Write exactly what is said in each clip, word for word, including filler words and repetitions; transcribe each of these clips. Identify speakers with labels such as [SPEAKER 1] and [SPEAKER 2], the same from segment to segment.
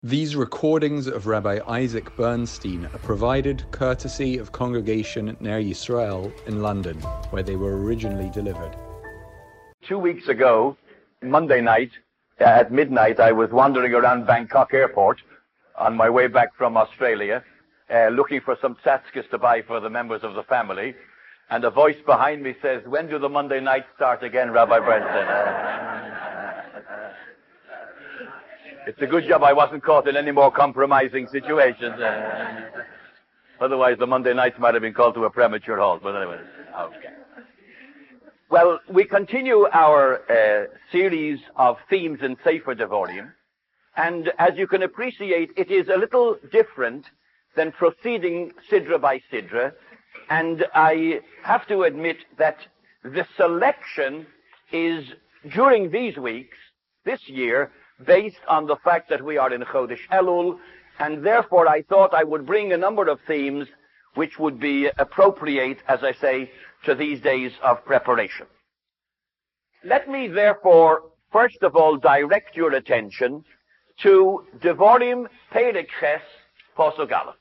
[SPEAKER 1] These recordings of Rabbi Isaac Bernstein are provided courtesy of Congregation Ner Yisrael in London, where they were originally delivered.
[SPEAKER 2] Two weeks ago, Monday night, uh, at midnight, I was wandering around Bangkok airport on my way back from Australia, uh, looking for some tzatzkes to buy for the members of the family, and a voice behind me says, "When do the Monday nights start again, Rabbi Bernstein?" Uh, It's a good job I wasn't caught in any more compromising situations. Uh, otherwise, the Monday nights might have been called to a premature halt. But anyway, okay. Well, we continue our uh, series of themes in Sefer Devarim, and as you can appreciate, it is a little different than proceeding Sidra by Sidra, and I have to admit that the selection is, during these weeks, this year, based on the fact that we are in Chodesh Elul, and therefore I thought I would bring a number of themes which would be appropriate, as I say, to these days of preparation. Let me therefore, first of all, direct your attention to Devarim Perek Ches Pasuk Aleph.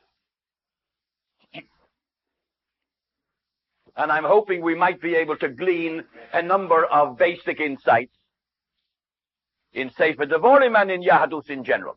[SPEAKER 2] And I'm hoping we might be able to glean a number of basic insights in Sefer Devarim and in Yahadus in general.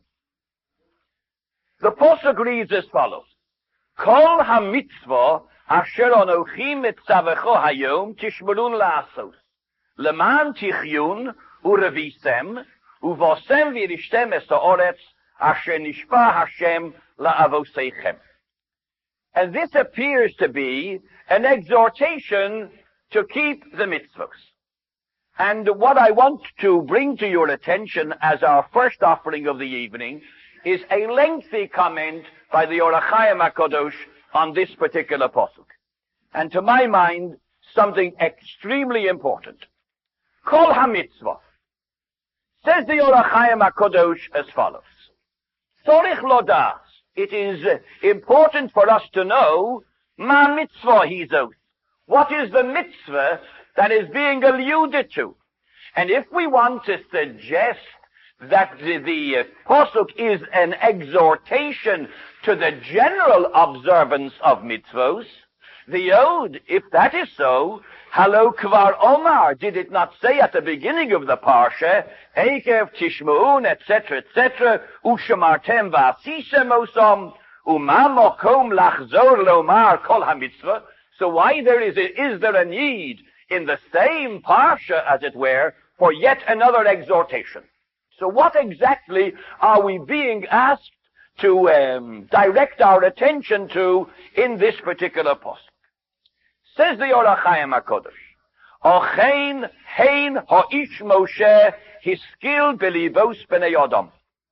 [SPEAKER 2] The Pasuk reads as follows: Kol ha-mitzvah asher anochi mitzavecho hayom tishmerun la'asos leman tichyun urevisem uvosem virishtem es ha'oretz asher nishpa Hashem la'avoseichem. And this appears to be an exhortation to keep the mitzvahs. And what I want to bring to your attention as our first offering of the evening is a lengthy comment by the Or HaChaim HaKadosh on this particular pasuk. And to my mind, something extremely important. Kol ha-mitzvah. Says the Or HaChaim HaKadosh as follows: Tzorich lodas. It is important for us to know ma mitzvah hizos. What is the mitzvah that is being alluded to? And if we want to suggest that the, the uh, pasuk is an exhortation to the general observance of mitzvos, the Yod, if that is so, Halo Kvar Omar, did it not say at the beginning of the parsha, Eikev Tishmu'un, et cetera, et cetera, Ushamartem V'asisem Osam, Uma Mokom Lachzor Lomar Kol HaMitzvah? So why there is, is there a need in the same parsha, as it were, for yet another exhortation? So what exactly are we being asked to um, direct our attention to in this particular pasuk? Says the Or HaChaim HaKadosh, Ochein hein ha'ish Moshe hiskil belivos b'nei Adam.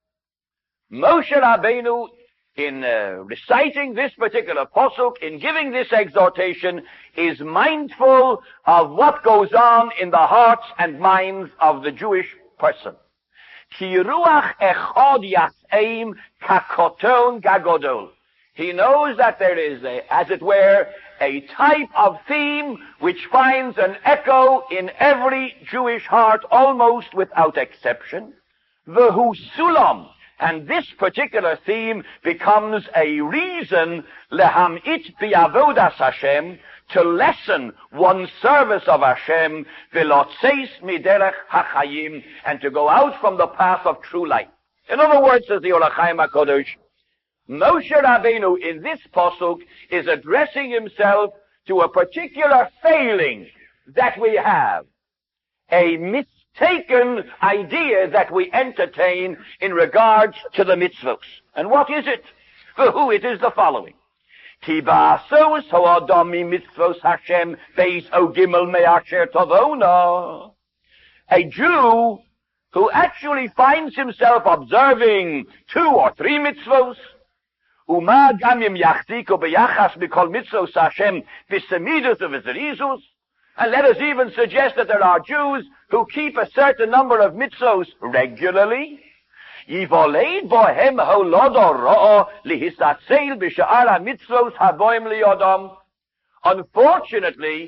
[SPEAKER 2] Moshe Rabbeinu, in uh, reciting this particular pasuk, in giving this exhortation, is mindful of what goes on in the hearts and minds of the Jewish person. Ki ruach echad yas'eim kakoton gagodol. He knows that there is, a, as it were, a type of theme which finds an echo in every Jewish heart almost without exception. V'hu sulam. And this particular theme becomes a reason, lehamit bi'avodas Hashem, to lessen one's service of Hashem, v'lotzeis miderech hachayim, and to go out from the path of true life. In other words, says the Or HaChaim HaKadosh, Moshe Rabbeinu in this pasuk is addressing himself to a particular failing that we have, a mistaken idea that we entertain in regards to the mitzvos. And what is it? For who it is the following. Ki ba'asos ha'adam mi mitzvos Hashem beis o gimel me'asher tovona. A Jew who actually finds himself observing two or three mitzvos, Uma gamim yachziko beyachas mikol mitzvos Hashem b'semidus uv'zerizus. And let us even suggest that there are Jews who keep a certain number of mitzvos regularly. Yivoleid bohem holodo ro'o lihisatzeil b'sha'ar ha-mitzvos haboim liyodam. Unfortunately,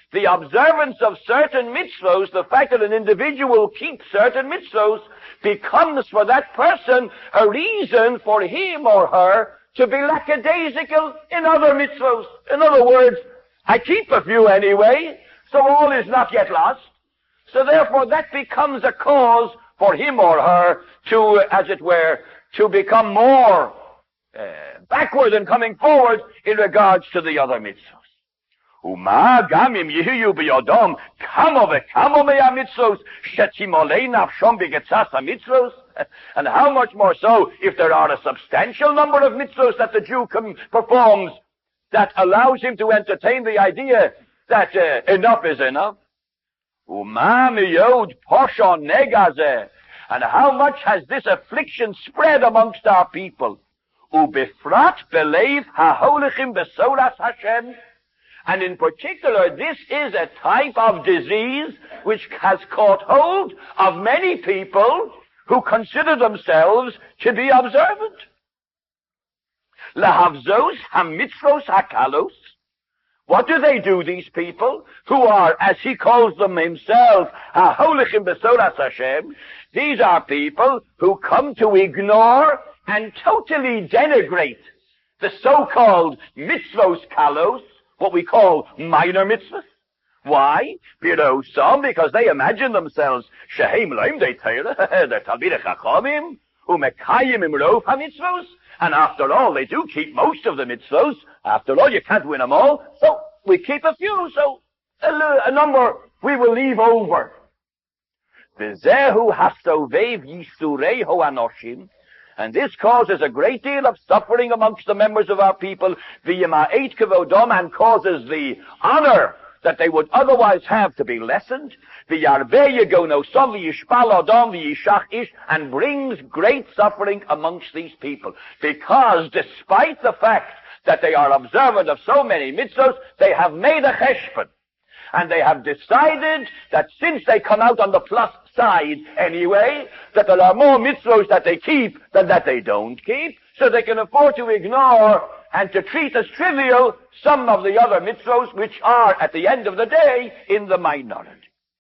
[SPEAKER 2] the observance of certain mitzvos, the fact that an individual keeps certain mitzvos, becomes for that person a reason for him or her to be lackadaisical in other mitzvos. In other words, I keep a few anyway, so all is not yet lost. So therefore that becomes a cause for him or her to, as it were, to become more uh, backward than coming forward in regards to the other mitzvos. Uma gamim yihiyu biyodom kamo vekamo meya mitzvos shetimolei nafshom bigetzas mitzvos. And how much more so if there are a substantial number of mitzvos that the Jew com- performs that allows him to entertain the idea that uh, enough is enough. Uma miyod poshon negazeh. And how much has this affliction spread amongst our people? Ubifrat belev haholichim besoras Hashem. And in particular, this is a type of disease which has caught hold of many people who consider themselves to be observant. Lahavzos hamitzvos hakalos. What do they do, these people, who are, as he calls them himself, haholichim besoras Hashem? These are people who come to ignore and totally denigrate the so-called mitzvos kalos, what we call minor mitzvahs. Why? You know, some, because they imagine themselves, shehem loim de teira, they're talmidei chachamim, umekayim imrov ha-mitzvos, and after all, they do keep most of the mitzvos. After all, you can't win them all, so we keep a few, so a, a number we will leave over. V'zehu hasovev yisurei ho-anoshim, and this causes a great deal of suffering amongst the members of our people, v'yima'et kavodom, and causes the honor that they would otherwise have to be lessened, v'yarbeh yegonosom v'yishpal odom v'yishach ish, and brings great suffering amongst these people. Because despite the fact that they are observant of so many mitzvos, they have made a cheshbon. And they have decided that since they come out on the plus side anyway, that there are more mitzvos that they keep than that they don't keep, so they can afford to ignore and to treat as trivial some of the other mitzvos which are, at the end of the day, in the minority.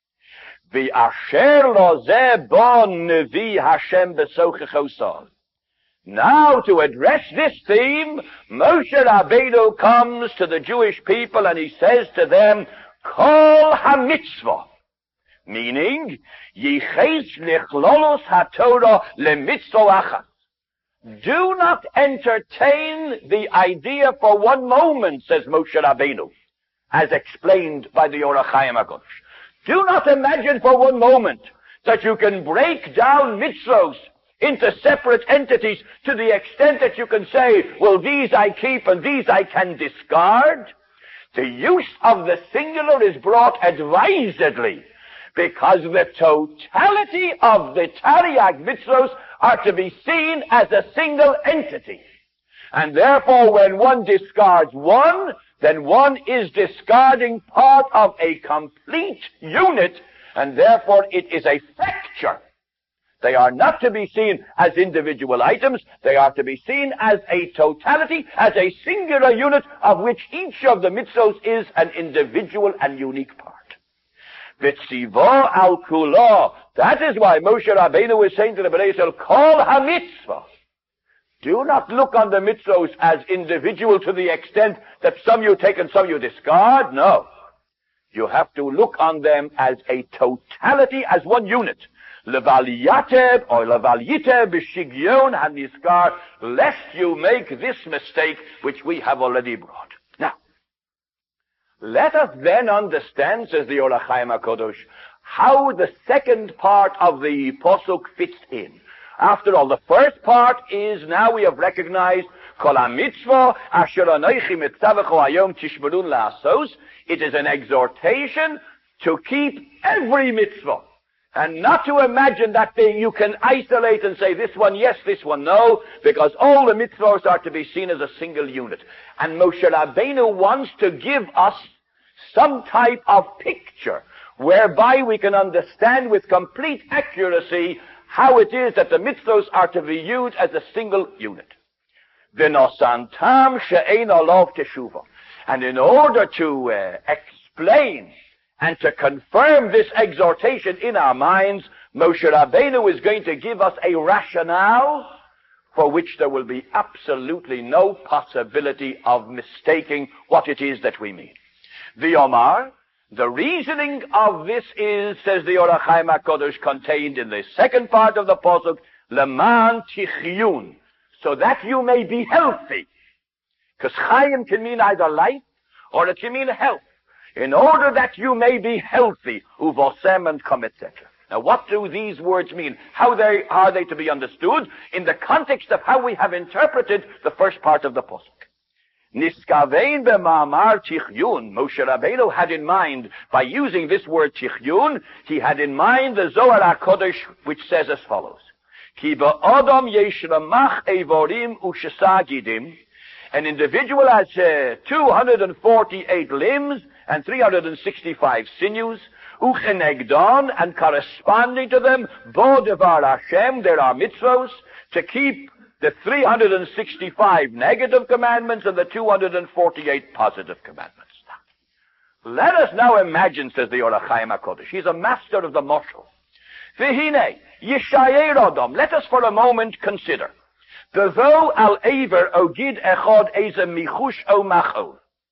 [SPEAKER 2] V'asher lo zeh bo nevi Hashem besochechosol. Now, to address this theme, Moshe Rabbeinu comes to the Jewish people and he says to them, Kol ha-mitzvah, meaning, Yiches lichlolos ha-Torah le-mitzvah achat. Do not entertain the idea for one moment, says Moshe Rabbeinu, as explained by the Or HaChaim HaKadosh. Do not imagine for one moment that you can break down mitzvos into separate entities to the extent that you can say, well, these I keep and these I can discard. The use of the singular is brought advisedly, because the totality of the Tariag mitzvos are to be seen as a single entity. And therefore, when one discards one, then one is discarding part of a complete unit, and therefore it is a fracture. They are not to be seen as individual items. They are to be seen as a totality, as a singular unit of which each of the mitzvos is an individual and unique part. V'tzivo al kulo. That is why Moshe Rabbeinu is saying to the Bnei Yisrael, Kol ha-mitzvah. Do not look on the mitzvos as individual to the extent that some you take and some you discard. No. You have to look on them as a totality, as one unit. Levaliyateb or levaliyiteb b'shigyon haniskar, lest you make this mistake which we have already brought. Now, let us then understand, says the Or HaChaim HaKadosh, how the second part of the Posuk fits in. After all, the first part is, now we have recognized, Kol ha-mitzvah asher anochi mitzavecho hayom tishmerun la'asos. It is an exhortation to keep every mitzvah, and not to imagine that they, you can isolate and say this one yes, this one no, because all the mitzvahs are to be seen as a single unit. And Moshe Rabbeinu wants to give us some type of picture whereby we can understand with complete accuracy how it is that the mitzvahs are to be used as a single unit. V'nosantam she'ein olav teshuva. And in order to uh, explain and to confirm this exhortation in our minds, Moshe Rabbeinu is going to give us a rationale for which there will be absolutely no possibility of mistaking what it is that we mean. The Omar, the reasoning of this is, says the Or HaChaim HaKadosh, contained in the second part of the Pasuk, Leman Tichyun, so that you may be healthy. Because Chaim can mean either life or it can mean health. In order that you may be healthy, uvosem and kom, et cetera. Now, what do these words mean? How they, are they to be understood in the context of how we have interpreted the first part of the Pasuk? Niskavein b'ma'amar tichyun. Moshe Rabbeinu had in mind, by using this word tichyun, he had in mind the Zohar HaKadosh, which says as follows. Ki ba'odam yesh ramach evorim u'shesagidim. An individual has uh, two hundred forty-eight limbs and three hundred sixty-five sinews, uchenegdon, and corresponding to them, bo devar Hashem, there are mitzvos, to keep the three hundred sixty-five negative commandments and the two hundred forty-eight positive commandments. Let us now imagine, says the Or HaChaim HaKadosh, he's a master of the moshel. V'hine, yishayer odom, let us for a moment consider. Bevo al aver ogid echod eze michush o machol.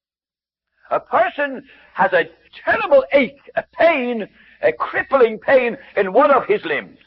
[SPEAKER 2] A person has a terrible ache, a pain, a crippling pain in one of his limbs.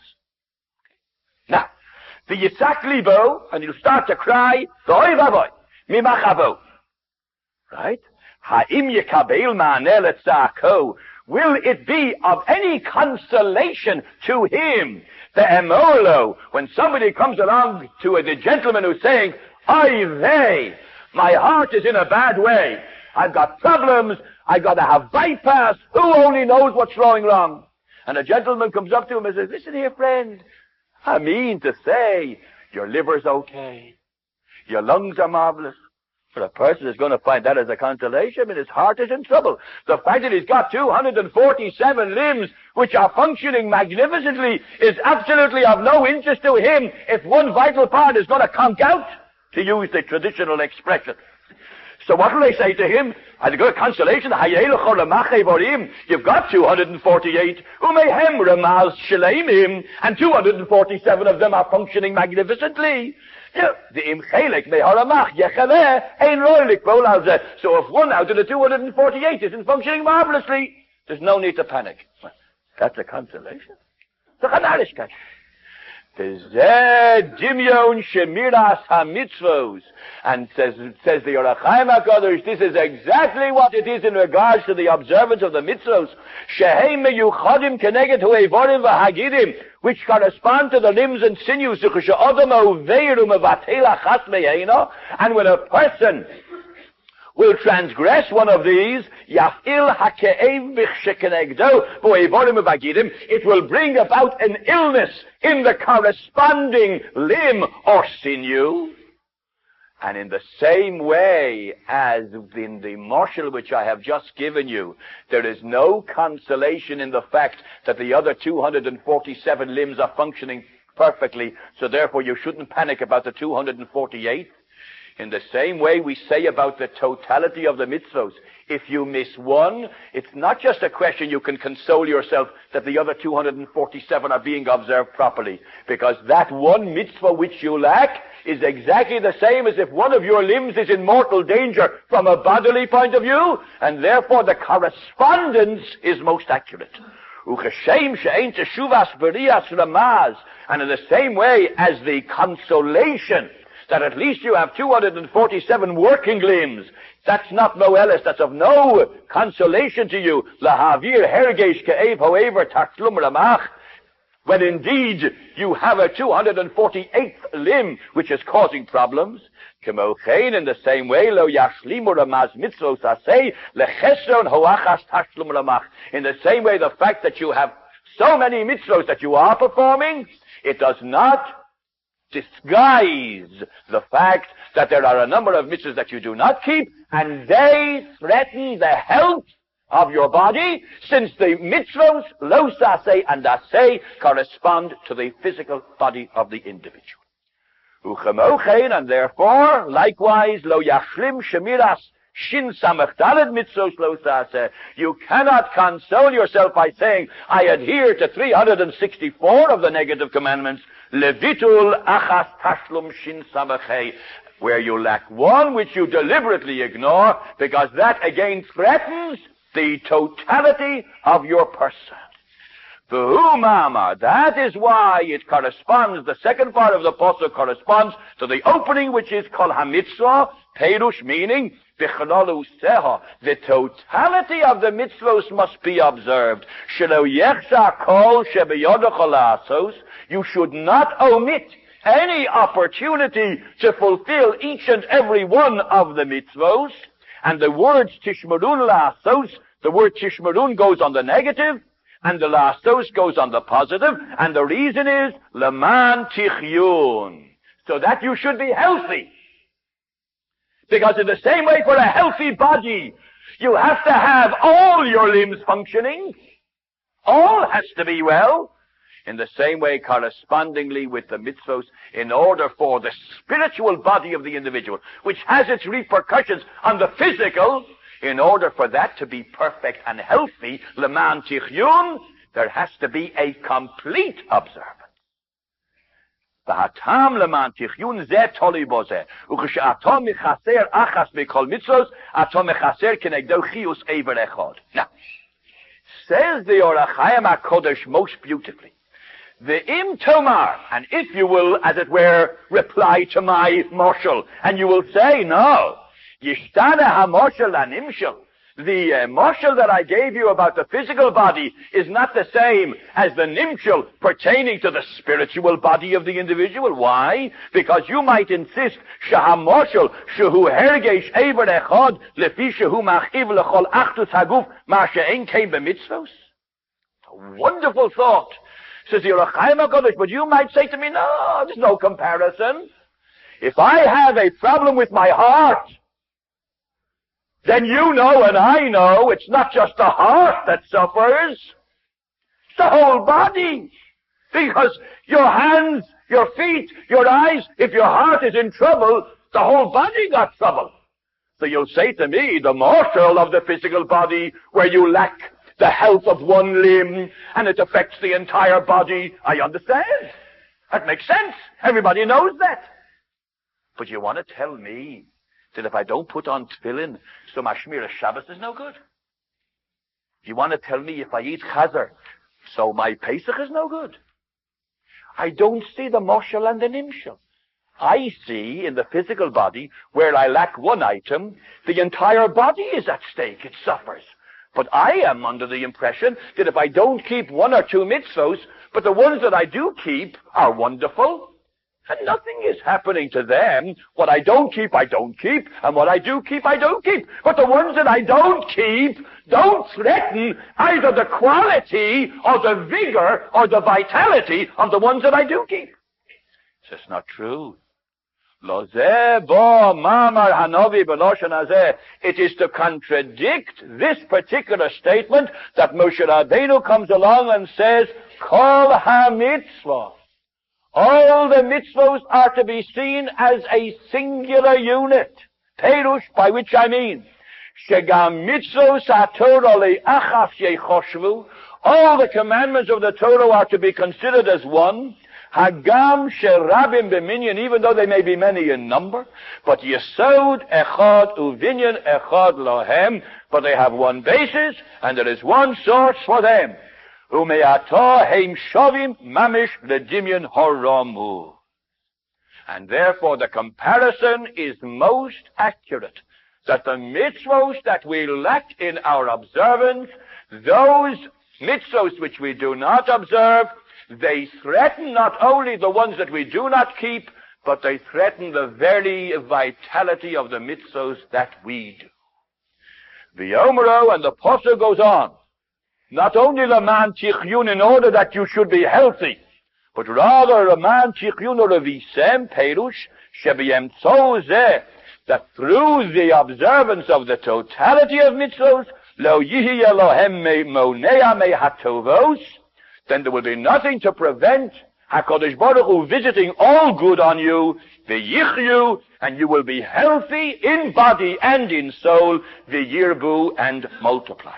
[SPEAKER 2] Now, the yitzak libo, and you start to cry, v'oy v'avoy, mimachavo. Right? Ha'im yekabel ma'aneh letza'ako. Will it be of any consolation to him, the emolo, when somebody comes along to a, the gentleman who's saying, Oy vey, my heart is in a bad way. I've got problems. I've got to have bypass. Who only knows what's going wrong? And a gentleman comes up to him and says, listen here, friend. I mean to say, your liver's okay. Your lungs are marvelous. But a person is going to find that as a consolation, and his heart is in trouble. The fact that he's got two hundred forty-seven limbs, which are functioning magnificently, is absolutely of no interest to him if one vital part is going to conk out, to use the traditional expression. So what will they say to him? I've got a consolation. You've got two hundred forty-eight. And two hundred forty-seven of them are functioning magnificently. So if one out of the two hundred forty-eight isn't functioning marvelously, there's no need to panic. That's a consolation. Dimyon shemiras hamitzvos, and says says the Or HaChaim HaKadosh, this is exactly what it is in regards to the observance of the mitzvos. Shehei meyuchadim keneged hu'evorim v'hagidim, which correspond to the limbs and sinews. And when a person will transgress one of these, it will bring about an illness in the corresponding limb or sinew. And in the same way as in the moshel which I have just given you, there is no consolation in the fact that the other two hundred forty-seven limbs are functioning perfectly, so therefore you shouldn't panic about the two hundred forty-eight. In the same way we say about the totality of the mitzvos, if you miss one, it's not just a question you can console yourself that the other two hundred forty-seven are being observed properly, because that one mitzvah which you lack is exactly the same as if one of your limbs is in mortal danger from a bodily point of view, and therefore the correspondence is most accurate. And in the same way as the consolation that at least you have two hundred forty-seven working limbs, that's not no else, that's of no consolation to you. Lahavir hergesh ke'ev however tachlum ramach, when indeed you have a two hundred forty-eighth limb which is causing problems. Kemochein, in the same way, lo yashlimu ramaz mitzvos aseh lechesron hoachas tachlum ramach. In the same way, the fact that you have so many mitzvos that you are performing, it does not disguise the fact that there are a number of mitzvahs that you do not keep, and they threaten the health of your body, since the mitzvahs, lo saseh and aseh, correspond to the physical body of the individual. Uchemochein, and therefore, likewise, lo yashlim shemiras Shin samach daled mitzvos lo taseh. You cannot console yourself by saying, I adhere to three hundred sixty-four of the negative commandments. Levitul achas tashlum shin samach hey. Where you lack one which you deliberately ignore, because that again threatens the totality of your person. V'hu ma'amar. That is why it corresponds, the second part of the pasuk corresponds to the opening, which is kol hamitzvah, perush, meaning bichlalu seha. The totality of the mitzvos must be observed. Shelo yechsa kol shebeyodecha la'asos. You should not omit any opportunity to fulfill each and every one of the mitzvos. And the words tishmerun la'asos, the word tishmerun goes on the negative, and the la'asos goes on the positive, and the reason is leman tichyun, so that you should be healthy. Because in the same way, for a healthy body, you have to have all your limbs functioning. All has to be well. In the same way, correspondingly with the mitzvos, in order for the spiritual body of the individual, which has its repercussions on the physical, in order for that to be perfect and healthy, leman tichyun, there has to be a complete observance. V'hatam leman tichyun zeh toli bo zeh. U'ksh'ato mechaser achas mikol mitzvos, ato mechaser kenegdo chiyus eiver echad. Now, says the Or HaChaim HaKodesh most beautifully, the im tomar, and if you will, as it were, reply to my marshal, and you will say, no, yishtana ha-marshal an-imshal. The uh, marshal that I gave you about the physical body is not the same as the nimshal pertaining to the spiritual body of the individual. Why? Because you might insist, shaha-marshal, shehu hergesh eiver echad, lefi shehu machiv lechol achtus haguf, ma she'en kein b'mitzvos. A wonderful thought. Says the Or HaChaim HaKodesh, but you might say to me, no, there's no comparison. If I have a problem with my heart, then you know and I know it's not just the heart that suffers. It's the whole body. Because your hands, your feet, your eyes, if your heart is in trouble, the whole body got trouble. So you'll say to me, the marshal of the physical body, where you lack the health of one limb, and it affects the entire body. I understand. That makes sense. Everybody knows that. But you want to tell me that if I don't put on tefillin, so my Shmira Shabbos is no good? You want to tell me if I eat chazer, so my Pesach is no good? I don't see the moshel and the nimshel. I see in the physical body, where I lack one item, the entire body is at stake. It suffers. But I am under the impression that if I don't keep one or two mitzvos, but the ones that I do keep are wonderful, and nothing is happening to them. What I don't keep, I don't keep, and what I do keep, I don't keep. But the ones that I don't keep don't threaten either the quality or the vigor or the vitality of the ones that I do keep. It's just not true. It is to contradict this particular statement that Moshe Rabbeinu comes along and says, Kol ha-mitzvah. All the mitzvos are to be seen as a singular unit. Perush, by which I mean, Shegam mitzvos ha-Torah le'achas yechoshvu. All the commandments of the Torah are to be considered as one. Hagam sherabim b'minyan, even though they may be many in number, but yesod echad uvinyan echad lohem, but they have one basis, and there is one source for them. Umeata heim shavim mamish ledimyan haramu. And therefore the comparison is most accurate, that the mitzvos that we lack in our observance, those mitzvos which we do not observe, they threaten not only the ones that we do not keep, but they threaten the very vitality of the mitzvos that we do. The Omero and the Pasuk goes on. Not only leman tichyun, in order that you should be healthy, but rather leman tichyun revisem perush shebiyemtzo zeh, that through the observance of the totality of mitzvos, lo yihi Elohem monea me hatovos, then there will be nothing to prevent HaKadosh Baruch Hu visiting all good on you, v'yichyu, and you will be healthy in body and in soul, v'yirbu, and multiply.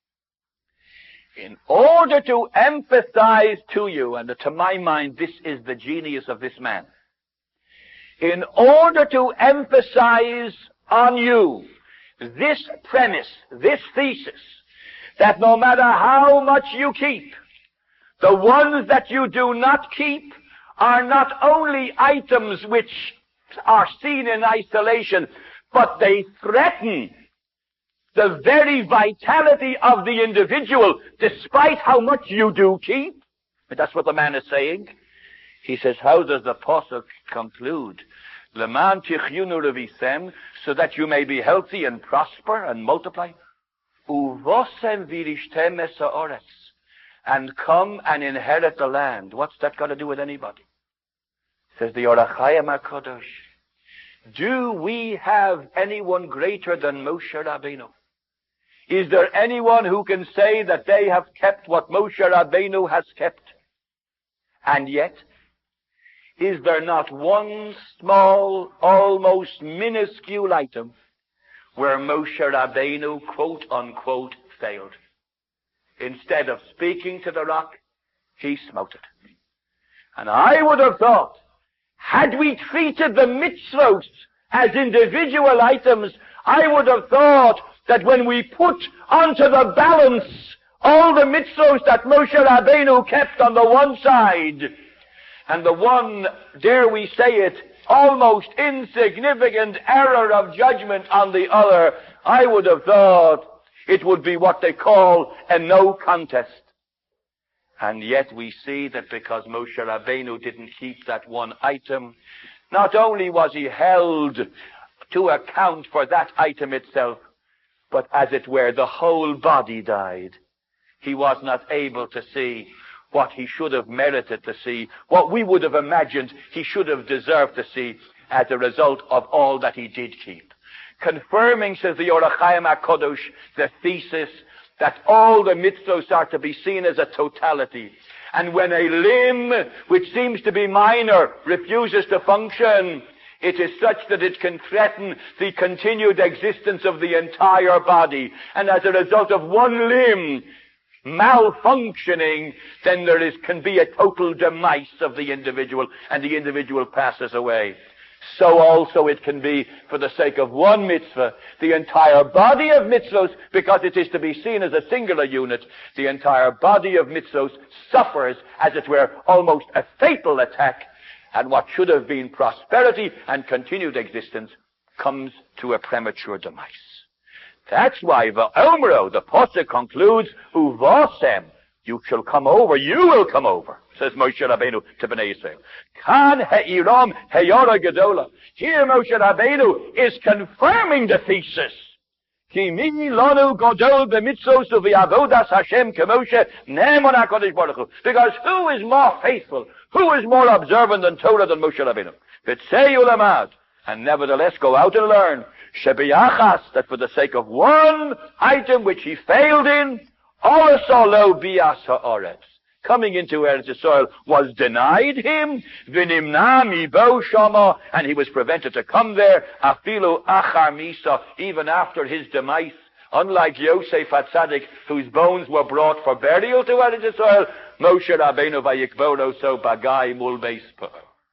[SPEAKER 2] In order to emphasize to you, and to my mind this is the genius of this man, in order to emphasize on you this premise, this thesis, that no matter how much you keep, the ones that you do not keep are not only items which are seen in isolation, but they threaten the very vitality of the individual, despite how much you do keep. And that's what the man is saying. He says, how does the Pasuk conclude? Leman tichyunu revisem, so that you may be healthy and prosper and multiply. Uvosem virishtem es haaretz, and come and inherit the land. What's that got to do with anybody? Says the Or HaChaim HaKadosh. Do we have anyone greater than Moshe Rabbeinu? Is there anyone who can say that they have kept what Moshe Rabbeinu has kept? And yet, is there not one small, almost minuscule item where Moshe Rabbeinu, quote unquote, failed? Instead of speaking to the rock, he smote it. And I would have thought, had we treated the mitzvos as individual items, I would have thought that when we put onto the balance all the mitzvos that Moshe Rabbeinu kept on the one side, and the one, dare we say it, almost insignificant error of judgment on the other, I would have thought it would be what they call a no contest. And yet we see that because Moshe Rabbeinu didn't keep that one item, not only was he held to account for that item itself, but as it were, the whole body died. He was not able to see what he should have merited to see, what we would have imagined he should have deserved to see as a result of all that he did keep. Confirming, says the Or HaChaim HaKadosh, the thesis that all the mitzvos are to be seen as a totality. And when a limb, which seems to be minor, refuses to function, it is such that it can threaten the continued existence of the entire body. And as a result of one limb malfunctioning, then there is, can be a total demise of the individual, and the individual passes away. So also it can be for the sake of one mitzvah. The entire body of mitzvos, because it is to be seen as a singular unit, the entire body of mitzvos suffers, as it were, almost a fatal attack, and what should have been prosperity and continued existence comes to a premature demise. That's why the Omro, the Pasuk concludes, Uvosem, you shall come over, you will come over, says Moshe Rabbeinu to Bnei Yisrael. Kan he'iram heyara gedola. Here Moshe Rabbeinu is confirming the thesis. Ki mi lanu godol b'mitzvos u'v'avodas Hashem k'Moshe ne'emon HaKadosh Baruch Hu. Because who is more faithful, who is more observant than Torah than Moshe Rabbeinu? V'tzei ulamad. And nevertheless go out and learn. Shebiyachas, that for the sake of one item which he failed in, also lo bias ha'aretz, coming into Eretz Yisrael, was denied him, v'nimna mibo shama, and he was prevented to come there, afilu achar misa, even after his demise. Unlike Yosef HaTzadik, whose bones were brought for burial to Eretz Yisrael, Moshe Rabbeinu vayikbono so bagai mul beis pa'or.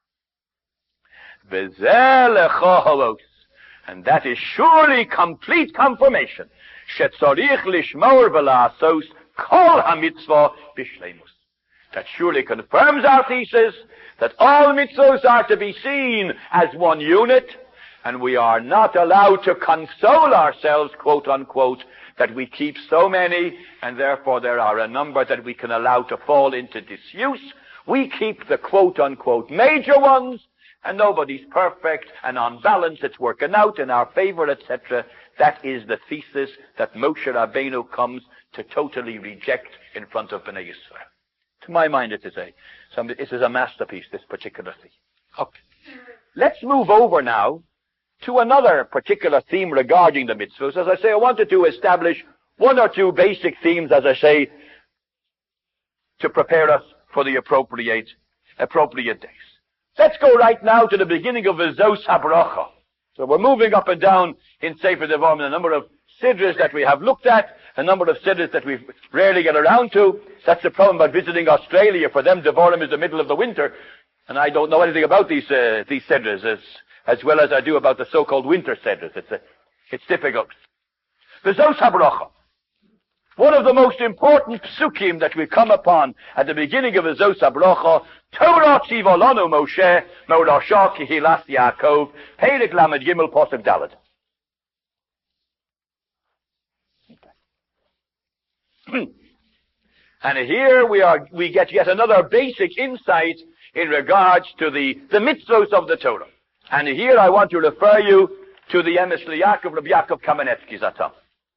[SPEAKER 2] V'zeh lecha halos. And that is surely complete confirmation. Shetzorich lishmor v'la'asos kol hamitzvah bishleimus. That surely confirms our thesis that all mitzvos are to be seen as one unit, and we are not allowed to console ourselves, quote unquote, that we keep so many, and therefore there are a number that we can allow to fall into disuse. We keep the quote unquote major ones, and nobody's perfect, and on balance it's working out in our favor, et cetera. That is the thesis that Moshe Rabbeinu comes to totally reject in front of Bnei Yisrael. To my mind, it is a, some, it is a masterpiece, this particular theme. Okay. Let's move over now to another particular theme regarding the mitzvahs. As I say, I wanted to establish one or two basic themes, as I say, to prepare us for the appropriate appropriate days. Let's go right now to the beginning of the Zos HaBracha. So we're moving up and down in Sefer Devarim, a number of sidras that we have looked at, a number of sidras that we rarely get around to. That's the problem about visiting Australia. For them, Devarim is the middle of the winter, and I don't know anything about these uh, these sidras as as well as I do about the so-called winter sidras. It's a, it's difficult. The Zos HaBracha. One of the most important psukim that we come upon at the beginning of the Zos HaBracha, Torah tzivolanu Moshe, Morasha Kehilas Yaakov, Perek Lamed Gimel Pasuk Daled. And here we are, we get yet another basic insight in regards to the, the mitzvos of the Torah. And here I want to refer you to the Emes L'Yaakov, Rabbi Yaakov Kamenetsky Zatam.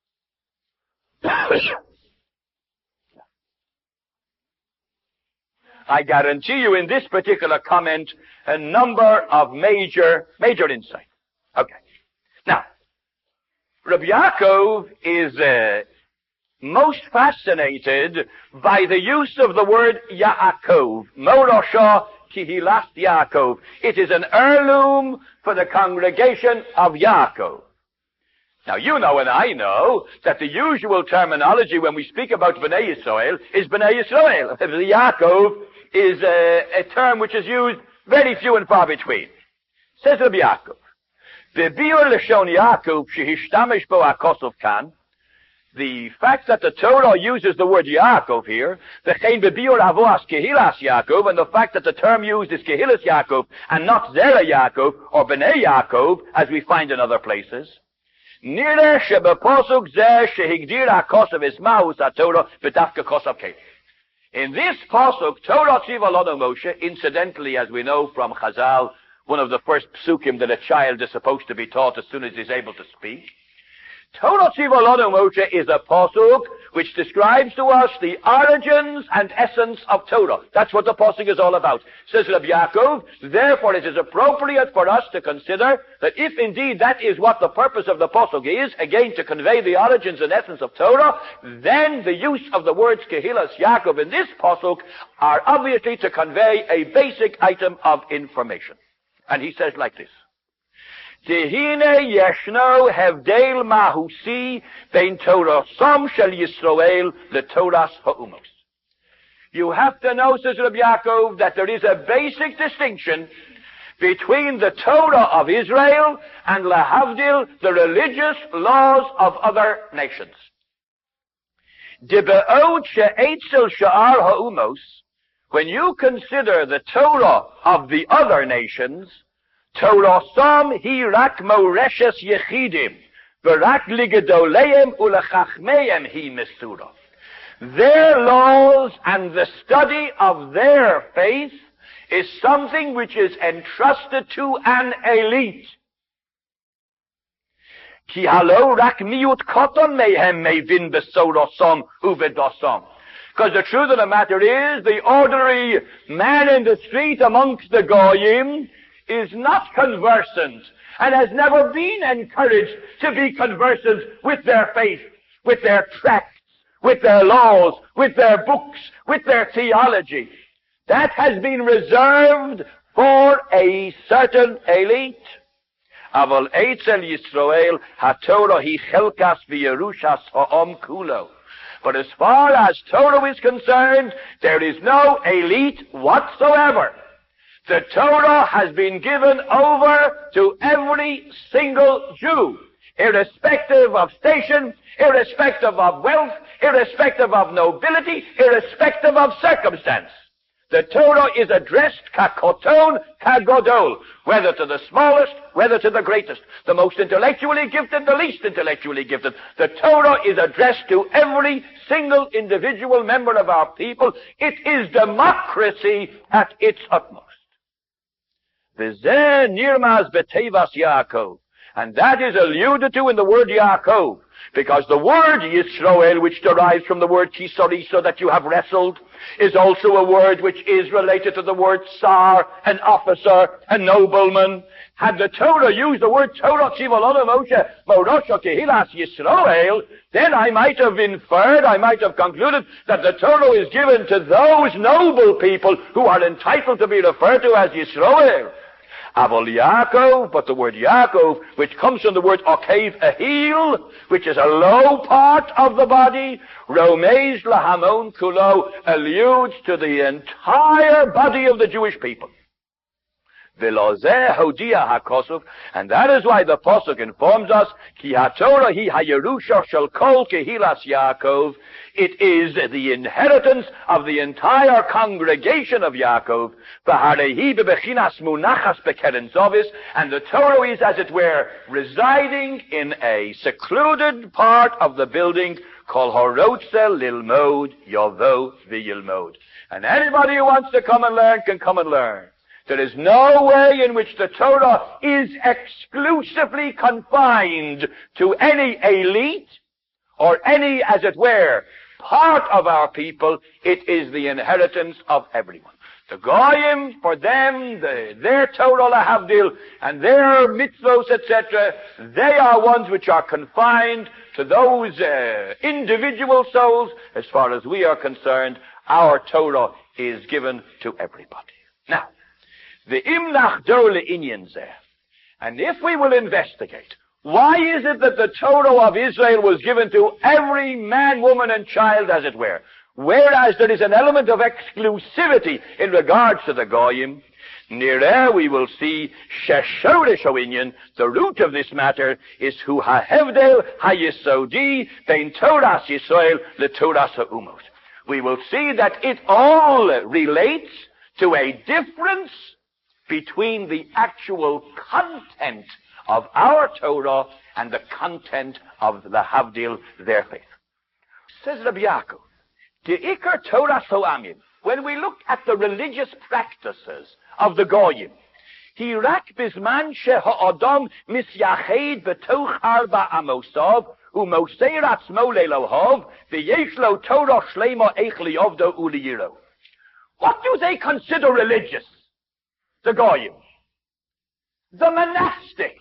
[SPEAKER 2] I guarantee you in this particular comment a number of major, major insights. Okay. Now, Rabbi Yaakov is uh, most fascinated by the use of the word Yaakov. Morasha Kehilas Yaakov. It is an heirloom for the congregation of Yaakov. Now, you know and I know that the usual terminology when we speak about Bnei Yisrael is Bnei Yisrael. Yaakov is a, a term which is used very few and far between. Says Rabbi Yaakov, Bebiur Lashon Yaakov shehishtamesh bo hakosov kan. The fact that the Torah uses the word Yaakov here, v'chein bebiur avoas kehilas Yaakov, and the fact that the term used is kehilas Yaakov and not Zera Yaakov or Bnei Yaakov, as we find in other places. Nireh shebepasuk zeh shehigdir hakosov ismahus haTorah b'dafka kosov kei. In this pasuk, Torah tzivolanu Moshe, incidentally, as we know from Chazal, one of the first psukim that a child is supposed to be taught as soon as he's able to speak. Torah tzivolanu Moshe is a pasuk which describes to us the origins and essence of Torah. That's what the pasuk is all about. Says Rabbi Yaakov, therefore it is appropriate for us to consider that if indeed that is what the purpose of the pasuk is, again to convey the origins and essence of Torah, then the use of the words Kehilas Yaakov in this pasuk are obviously to convey a basic item of information. And he says like this. Tehine yeshno hevdel mahusi bein Torah som shel Yisrael le Torahs ha'umos. You have to know, says Rabbi Yaakov, that there is a basic distinction between the Torah of Israel and lahavdil, the religious laws of other nations. Dibe'od she'etzel sha'ar ha'umos, when you consider the Torah of the other nations, Torah sam hi rak moreshes yechidim, v'rak ligedoleim ulechachmeim hi mesura. Their laws and the study of their faith is something which is entrusted to an elite. Ki halo rak miut koton mehem mevin besorosam uvedosam. Because the truth of the matter is, the ordinary man in the street amongst the Goyim is not conversant and has never been encouraged to be conversant with their faith, with their tracts, with their laws, with their books, with their theology. That has been reserved for a certain elite. Aval Eitzel Yisrael HaTorah hi chelkas v'yerushas ha'om kulo. But as far as Torah is concerned, there is no elite whatsoever. The Torah has been given over to every single Jew, irrespective of station, irrespective of wealth, irrespective of nobility, irrespective of circumstance. The Torah is addressed kakoton kagodol, whether to the smallest, whether to the greatest, the most intellectually gifted, the least intellectually gifted. The Torah is addressed to every single individual member of our people. It is democracy at its utmost. V'zeh nirmaz b'tevas Yaakov. And that is alluded to in the word Yaakov. Because the word Yisrael, which derives from the word kisori, so that you have wrestled, is also a word which is related to the word sar, an officer, a nobleman. Had the Torah used the word Torah Tzivolon Moshe Morosho Kehilas Yisrael, then I might have inferred, I might have concluded that the Torah is given to those noble people who are entitled to be referred to as Yisrael. Avol Yaakov, but the word Yaakov, which comes from the word Okev Ahil, which is a low part of the body, Romez Lahamon Kulo, alludes to the entire body of the Jewish people. Velozeh Hodia HaKosov, and that is why the Pasuk informs us, Ki HaTorah hi HaYerusha shel kol kehilas Yaakov, it is the inheritance of the entire congregation of Yaakov, V'harehi bebechinas munachas bekeren zovis, and the Torah is, as it were, residing in a secluded part of the building, Kol Horotze Lilmod Yovo V'Yilmod. And anybody who wants to come and learn can come and learn. There is no way in which the Torah is exclusively confined to any elite or any, as it were, part of our people. It is the inheritance of everyone. The Goyim, for them, the, their Torah lahavdil and their mitzvos, et cetera, they are ones which are confined to those uh, individual souls. As far as we are concerned, our Torah is given to everybody. Now, the imnach dor le'inyan zeh. And if we will investigate, why is it that the Torah of Israel was given to every man, woman, and child, as it were, whereas there is an element of exclusivity in regards to the Goyim? Nireh, we will see, sheshoresh ho'inyan, the root of this matter is hu ha'hevdel ha'yisodi bein Toras Yisrael leToras ha'umot. We will see that it all relates to a difference between the actual content of our Torah and the content of the Havdil, their faith. Says Rabbi Yaakov, De'ikar Torah So'amim, when we look at the religious practices of the Goyim, Hirak bizman she'ha'adam misyached b'toch arba amosav u'moseir atzmo le'lohov v'yesh lo Torah shlema eich liyovdo u'liyiro. What do they consider religious? The Goyim. The monastic.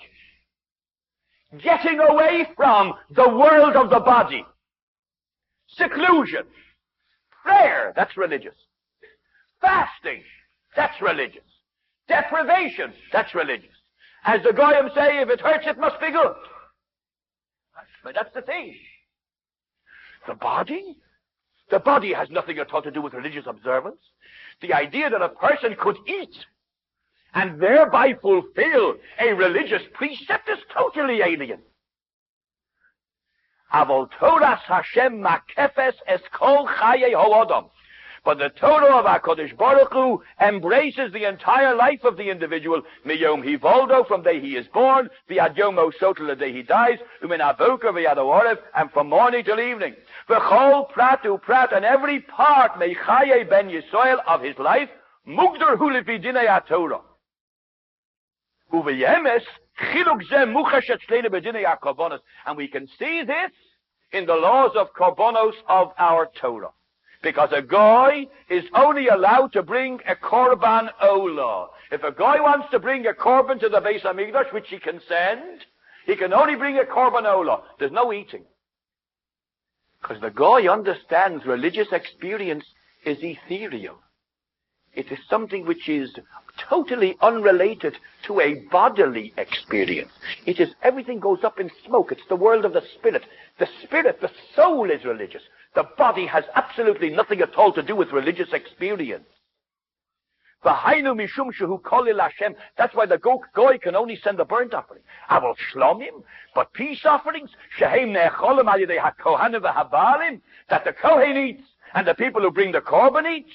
[SPEAKER 2] Getting away from the world of the body. Seclusion. Prayer, that's religious. Fasting, that's religious. Deprivation, that's religious. As the Goyim say, if it hurts, it must be good. But that's the thing. The body? The body has nothing at all to do with religious observance. The idea that a person could eat and thereby fulfill a religious precept is totally alien. Avol Toras Hashem makefes es kol chaye ho'odam. But the Torah of HaKadosh Baruch Hu embraces the entire life of the individual, miyom hivoldo, from the day he is born, v'ad yom mosotel, the day he dies, u'min aboker v'yad ha'orev, and from morning till evening. V'chol prat u'prat, and every part mechaye ben Yisrael of his life, mugder hu lefi dinei HaTorah. And we can see this in the laws of korbanos of our Torah. Because a goy is only allowed to bring a korban olah. If a goy wants to bring a korban to the Beis Hamikdash, which he can send, he can only bring a korban olah. There's no eating. Because the goy understands religious experience is ethereal. It is something which is totally unrelated to a bodily experience. It is, everything goes up in smoke. It's the world of the spirit. The spirit, the soul is religious. The body has absolutely nothing at all to do with religious experience. That's why the goy can only send the burnt offering. Avol shlomim, but peace offerings, that the kohen eats, and the people who bring the korban eats,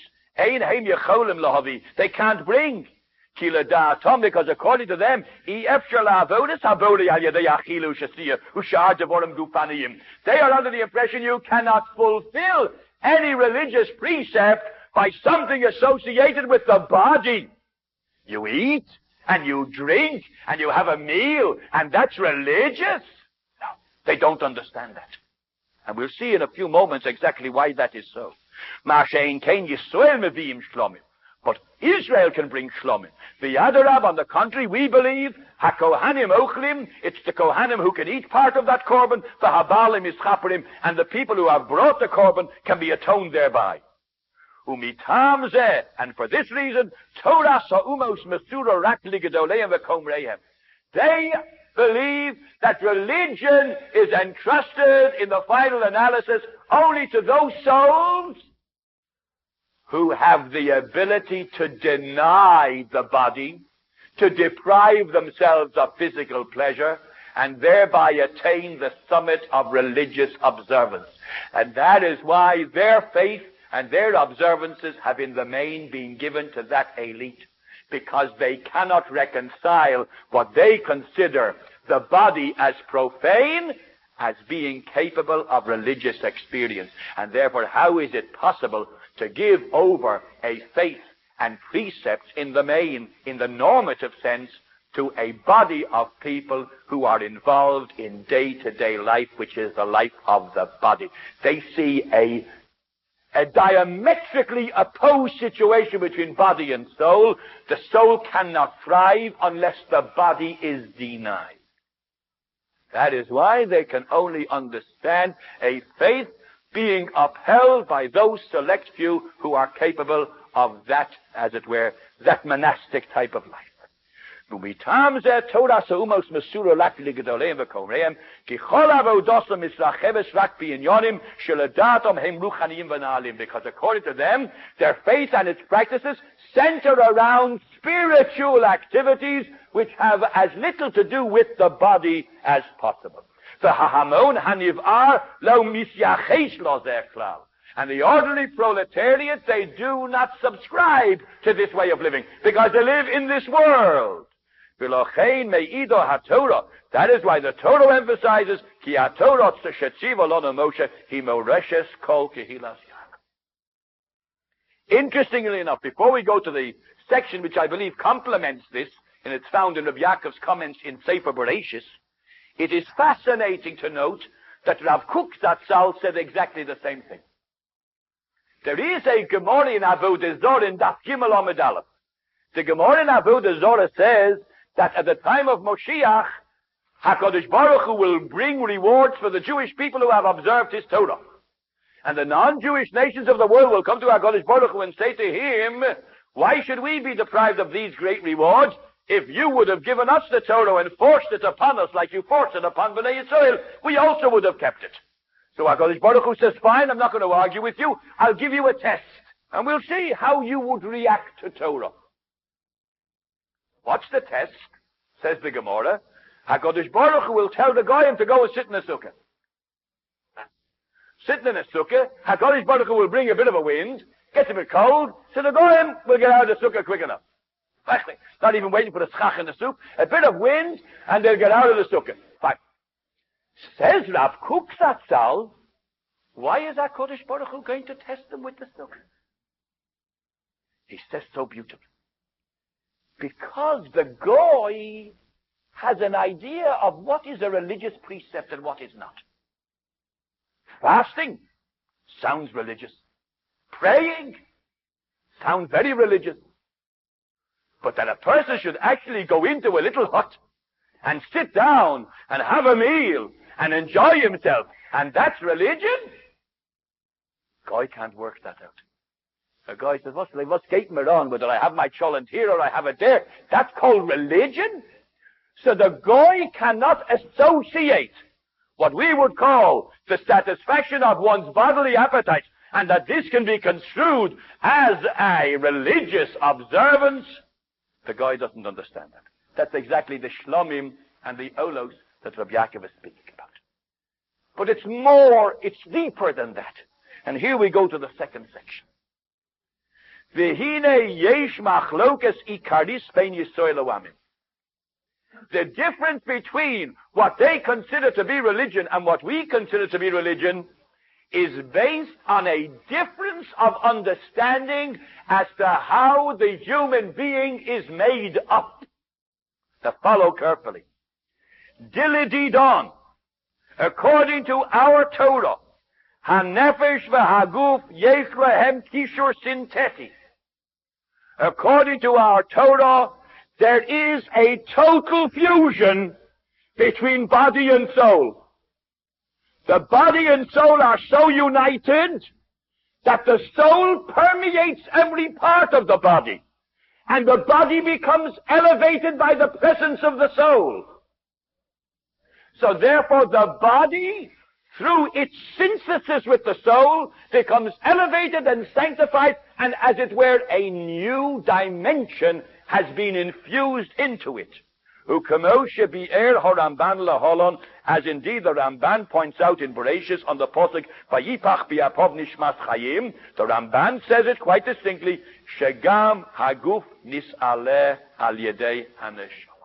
[SPEAKER 2] they can't bring. Because according to them, they are under the impression you cannot fulfill any religious precept by something associated with the body. You eat, and you drink, and you have a meal, and that's religious? No, they don't understand that. And we'll see in a few moments exactly why that is so. Mashein Kain Yisrael Meviim Shlomim. But Israel can bring Shlomim. The Adarab, on the contrary, we believe, HaKohanim Ochlim, it's the Kohanim who can eat part of that korban, the Habalim Ischaperim, and the people who have brought the korban can be atoned thereby. Umitam zeh, and for this reason, Torah Sa'umos Mesura Rak Ligedoleim V'Komreihem. They believe that religion is entrusted in the final analysis only to those souls who have the ability to deny the body, to deprive themselves of physical pleasure, and thereby attain the summit of religious observance. And that is why their faith and their observances have in the main been given to that elite, because they cannot reconcile what they consider the body as profane as being capable of religious experience. And therefore, how is it possible to give over a faith and precepts in the main, in the normative sense, to a body of people who are involved in day-to-day life, which is the life of the body? They see a, a diametrically opposed situation between body and soul. The soul cannot thrive unless the body is denied. That is why they can only understand a faith being upheld by those select few who are capable of that, as it were, that monastic type of life. Umitam zeh Torah Sa'umos Mesura Lak Ligedoleim V'Komreihem Ki Chol Avodosam Misracheves Rak B'Inyonim Sheledatom Hem Ruchanim V'Naalim. Because according to them, their faith and its practices center around spiritual activities which have as little to do with the body as possible. The Hahamon Haniv'ar Lo Misyachesh Lo Zeh Klal. And the ordinary proletariat, they do not subscribe to this way of living, because they live in this world. V'lochein me'ido haTorah. That is why the Torah emphasizes, Ki haTorah tzeshetziva lonu Moshe, hi moreshes kol kehilas Yaakov. Interestingly enough, before we go to the section which I believe complements this, and it's found in Rabbi Yaakov's comments in Sefer Bereshis, it is fascinating to note that Rav Kook Zatzal said exactly the same thing. There is a Gemara in Avodah Zorah in Daf Gimel Amud Aleph. The Gemara in Avodah Zorah says that at the time of Moshiach, HaKadosh Baruch Hu will bring rewards for the Jewish people who have observed his Torah. And the non-Jewish nations of the world will come to HaKadosh Baruch Hu and say to him, why should we be deprived of these great rewards? If you would have given us the Torah and forced it upon us like you forced it upon Bnei Yisrael, we also would have kept it. So HaKadosh Baruch Hu says, fine, I'm not going to argue with you. I'll give you a test. And we'll see how you would react to Torah. What's the test? Says the Gemara. HaKadosh Baruch Hu will tell the Goyim to go and sit in a sukkah. Sitting in a sukkah, HaKadosh Baruch Hu will bring a bit of a wind, gets a bit cold, so the Goyim will get out of the sukkah quick enough. Actually, not even waiting for the schach in the soup. A bit of wind, and they'll get out of the sukkah. Fine. Says Rav Kook Zatzal, why is HaKadosh Baruch Hu going to test them with the sukkah? He says so beautifully. Because the Goy has an idea of what is a religious precept and what is not. Fasting sounds religious. Praying sounds very religious. But that a person should actually go into a little hut and sit down and have a meal and enjoy himself, and that's religion? Guy can't work that out. A guy says, what's, what's gating me on? Whether I have my cholent here or I have it there. That's called religion? So the guy cannot associate what we would call the satisfaction of one's bodily appetite, and that this can be construed as a religious observance. The guy doesn't understand that. That's exactly the shlomim and the olos that Rabbi Yaakov is speaking about. But it's more, it's deeper than that. And here we go to the second section. V'hine yesh machlokes ikaris bein Yisrael u'amim. The difference between what they consider to be religion and what we consider to be religion is based on a difference of understanding as to how the human being is made up. To follow carefully. Dilididon, according to our Torah, Hanefesh v'haguf yesh lehem kishur sinteti. According to our Torah, there is a total fusion between body and soul. The body and soul are so united that the soul permeates every part of the body, and the body becomes elevated by the presence of the soul. So therefore the body, through its synthesis with the soul, becomes elevated and sanctified, and as it were, a new dimension has been infused into it. Ukamoshe bi'er haRamban laholon, as indeed the Ramban points out in Bereshis on the posuk, Vayipach bi'apov nishmas chayim, the Ramban says it quite distinctly, Shegam haguf nis'aleh al yedei haneshama.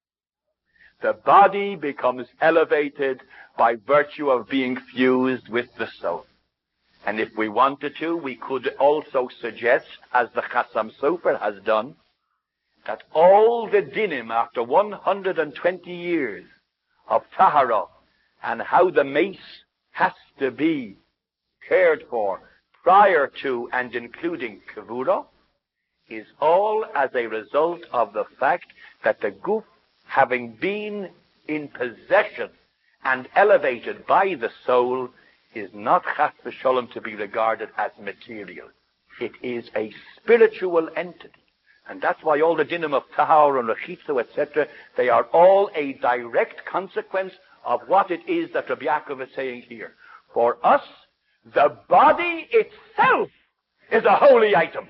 [SPEAKER 2] The body becomes elevated by virtue of being fused with the soul. And if we wanted to, we could also suggest, as the Chassam Sofer has done, that all the dinim after one hundred twenty years of tahara and how the mace has to be cared for prior to and including kavura is all as a result of the fact that the guf, having been in possession and elevated by the soul, is not chas v'sholem to be regarded as material. It is a spiritual entity. And that's why all the dinim of tahar and rechitzu, et cetera, they are all a direct consequence of what it is that Rabbi Yaakov is saying here. For us, the body itself is a holy item.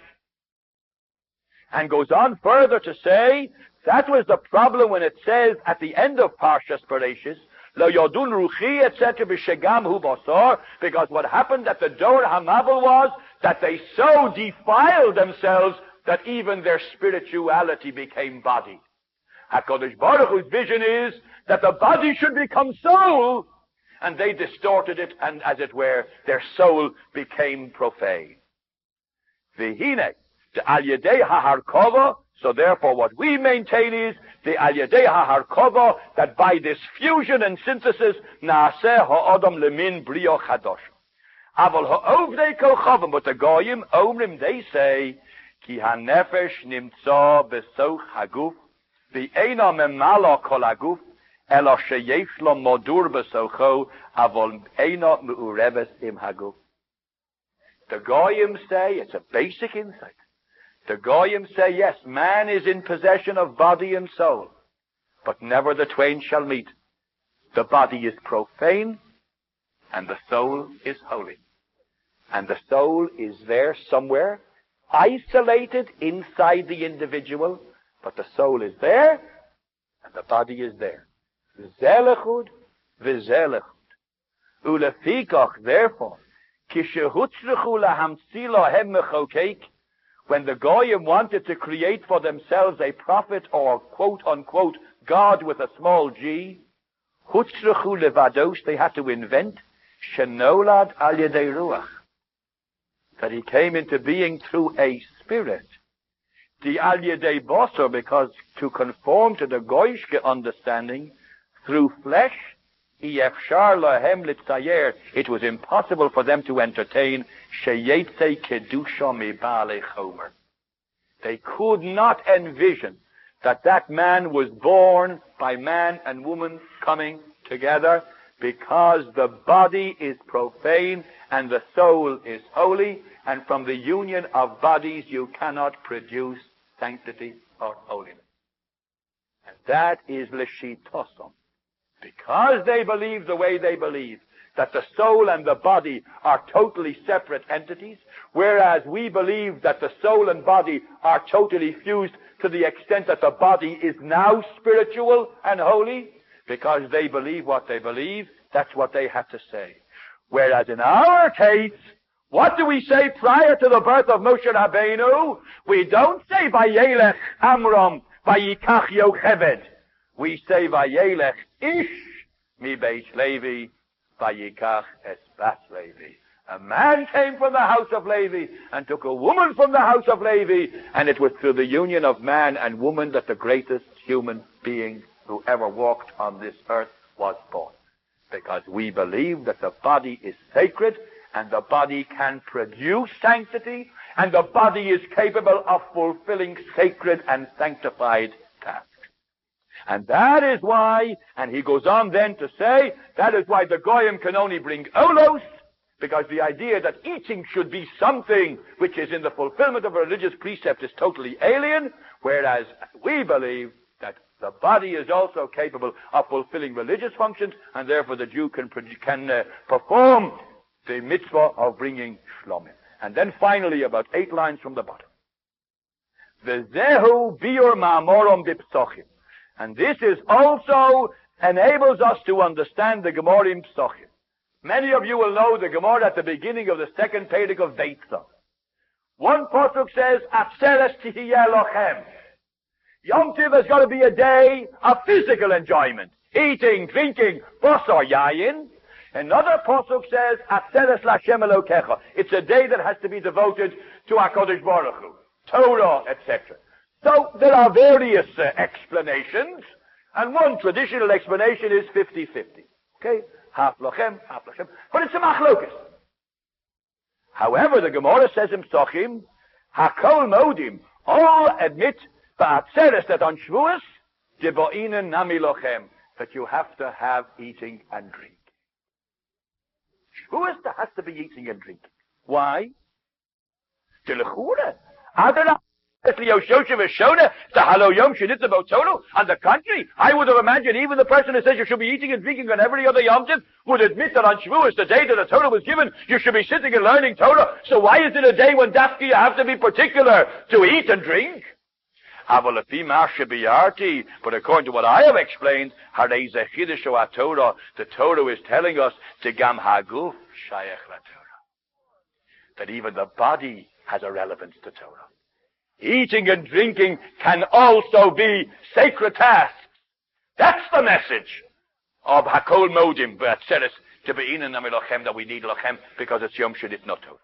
[SPEAKER 2] And goes on further to say, that was the problem when it says at the end of Parshas Bereshis, Lo yodun ruchi, et cetera, b'shegam hu basar, because what happened at the Dor HaMabul was that they so defiled themselves that even their spirituality became body. HaKadosh Baruch Hu's vision is that the body should become soul, and they distorted it, and as it were, their soul became profane. V'hine, the al yedei ha'harkova, so therefore what we maintain is the al yedei ha'harkova, that by this fusion and synthesis, na'aseh ha'adam lemin brio chadosh. Aval ha'ovdei kochavim, but the goyim, omrim, they say, Ki hanefesh nimtza besoch haguf, v'eina memala kol haguf, ela sheyesh lo modur besocho, avol eina meureves im haguf. The Goyim say, it's a basic insight. The Goyim say, yes, man is in possession of body and soul, but never the twain shall meet. The body is profane, and the soul is holy. And the soul is there somewhere, isolated inside the individual, but the soul is there, and the body is there. Zelechud, v'zelechud. Ulefikach, therefore, kishehutzrechu lahamtzi lohem mechokeik, when the Goyim wanted to create for themselves a prophet or quote-unquote God with a small g, hutzrechu levadosh, they had to invent shenolad al yedei ruach, that he came into being through a spirit. The al yedei bosor, because to conform to the Goyishke understanding, through flesh, efshar lahem litzayer, it was impossible for them to entertain sheyetze kedusha mibale chomer. They could not envision that that man was born by man and woman coming together, because the body is profane and the soul is holy, and from the union of bodies you cannot produce sanctity or holiness. And that is l'shitosam. Because they believe the way they believe, that the soul and the body are totally separate entities, whereas we believe that the soul and body are totally fused to the extent that the body is now spiritual and holy, because they believe what they believe, that's what they have to say. Whereas in our case, what do we say prior to the birth of Moshe Rabbeinu? We don't say Vayelech Amram, Vayikach Yocheved. We say Vayelech Ish mi Beis Levi, Vayikach es Bas Levi. A man came from the house of Levi and took a woman from the house of Levi, and it was through the union of man and woman that the greatest human being who ever walked on this earth was born. Because we believe that the body is sacred, and the body can produce sanctity, and the body is capable of fulfilling sacred and sanctified tasks. And that is why, and he goes on then to say, that is why the Goyim can only bring olos, because the idea that eating should be something which is in the fulfillment of a religious precept is totally alien, whereas we believe that the body is also capable of fulfilling religious functions, and therefore the Jew can, can uh, perform the mitzvah of bringing shlomim. And then finally, about eight lines from the bottom. V'zehu biur ma'amorom b'psochim. And this is also enables us to understand the Gemara in Psochim. Many of you will know the Gemara at the beginning of the second Perek of Veitzah. One pasuk says, Atzeres tihiyeh lochem. Yom Tov has got to be a day of physical enjoyment. Eating, drinking, basar yayin. Another pasuk says, Atzeres Lashem Elokecha. It's a day that has to be devoted to HaKadosh Baruch Hu, Torah, et cetera. So there are various uh, explanations, and one traditional explanation is fifty-fifty. Okay? Half lochem, half lochem. But it's a machlokas. However, the Gemara says in Psochim, Hakol Modim, all admit ba'atzeres that on Shavuos, Deboinen Nami Lochem, that you have to have eating and drink. Shavuos, there has to be eating and drinking. Why? Tilechura. Adonai. On the contrary, I would have imagined even the person who says you should be eating and drinking on every other Yom Tov would admit that on Shavuos, the day that the Torah was given, you should be sitting and learning Torah. So why is it a day when dafki you have to be particular to eat and drink? But according to what I have explained, the Torah is telling us that even the body has a relevance to Torah. Eating and drinking can also be sacred tasks. That's the message of Hakol Modim, B'atzeres Tebe'inen Nami Lochem, that we need Lochem because it's Yom Shadit, not Torah.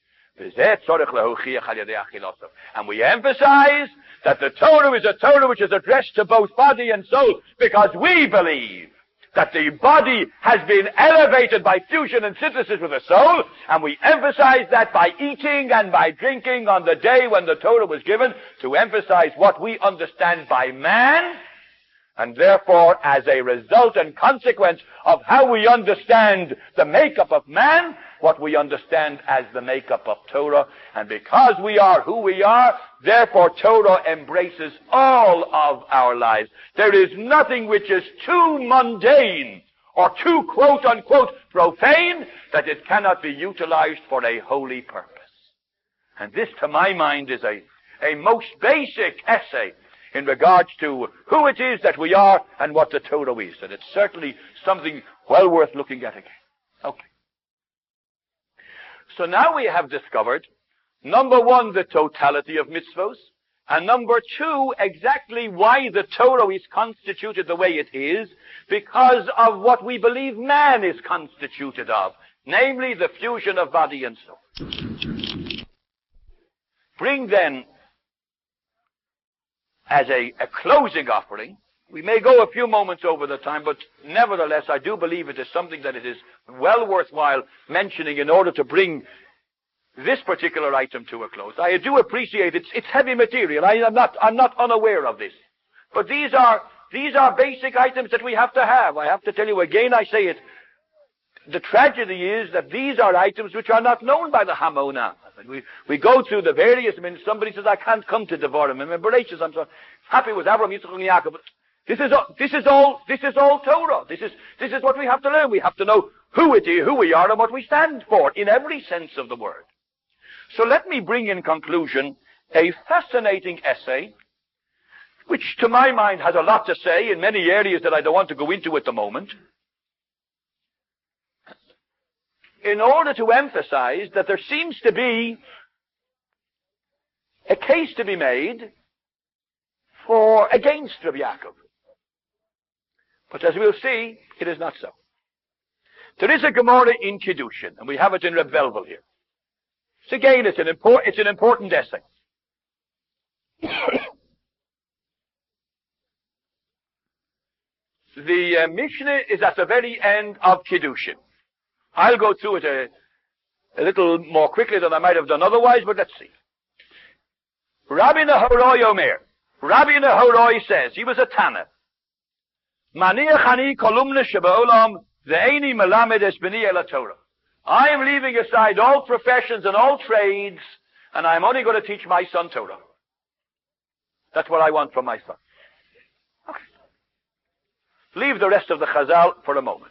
[SPEAKER 2] And we emphasize that the Torah is a Torah which is addressed to both body and soul, because we believe that the body has been elevated by fusion and synthesis with the soul, and we emphasize that by eating and by drinking on the day when the Torah was given, to emphasize what we understand by man, and therefore as a result and consequence of how we understand the makeup of man, what we understand as the makeup of Torah. And because we are who we are, therefore Torah embraces all of our lives. There is nothing which is too mundane or too quote-unquote profane that it cannot be utilized for a holy purpose. And this, to my mind, is a, a most basic essay in regards to who it is that we are and what the Torah is. And it's certainly something well worth looking at again. Okay. So now we have discovered, number one, the totality of mitzvos, and number two, exactly why the Torah is constituted the way it is, because of what we believe man is constituted of, namely the fusion of body and soul. Bring then, as a, a closing offering, we may go a few moments over the time, but nevertheless, I do believe it is something that it is well worthwhile mentioning in order to bring this particular item to a close. I do appreciate it's, it's heavy material. I am not, I'm not unaware of this. But these are, these are basic items that we have to have. I have to tell you again, I say it. The tragedy is that these are items which are not known by the Hamona. We, we go through the various, I mean, somebody says, I can't come to Devarim. I'm Bereshis, I'm so happy with Abraham, Yitzchak, and Yaakov. This is all, this is all, this is all Torah. This is, this is what we have to learn. We have to know who it is, who we are, and what we stand for, in every sense of the word. So let me bring in conclusion a fascinating essay, which to my mind has a lot to say in many areas that I don't want to go into at the moment, in order to emphasize that there seems to be a case to be made for against Rabbi Yaakov. But as we'll see, it is not so. There is a Gemara in Kiddushin, and we have it in Reb Velvel here. So again, it's an, impor- it's an important essay. The uh, Mishnah is at the very end of Kiddushin. I'll go through it a, a little more quickly than I might have done otherwise, but let's see. Rabbi Nehoroi Omer. Rabbi Nehoroi says, he was a Tana. Maniach ani kolumna shebe'olam ve'eni melamed es b'ni el Torah. I am leaving aside all professions and all trades, and I'm only going to teach my son Torah. That's what I want from my son. Okay. Leave the rest of the Chazal for a moment.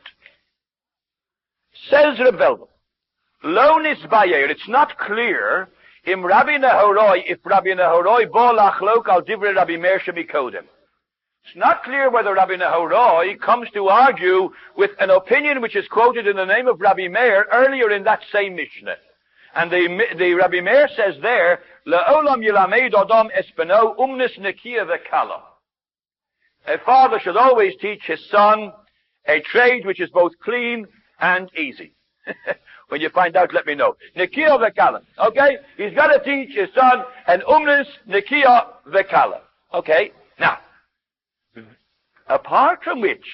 [SPEAKER 2] Says Reb Velvel, Lo nisbayer, it's not clear im Rabbi Nehoroi, if Rabbi Nehoroi bo lachlok al divrei Rabbi Meir shemikodem. It's not clear whether Rabbi Nehoroi comes to argue with an opinion which is quoted in the name of Rabbi Meir earlier in that same Mishnah. And the, the Rabbi Meir says there, Le'olam yilameid odam espeno umnis nekia v'kala. A father should always teach his son a trade which is both clean and easy. When you find out, let me know. Nekia v'kala. Okay? He's got to teach his son an umnis nekia v'kala. Okay? Now, apart from which,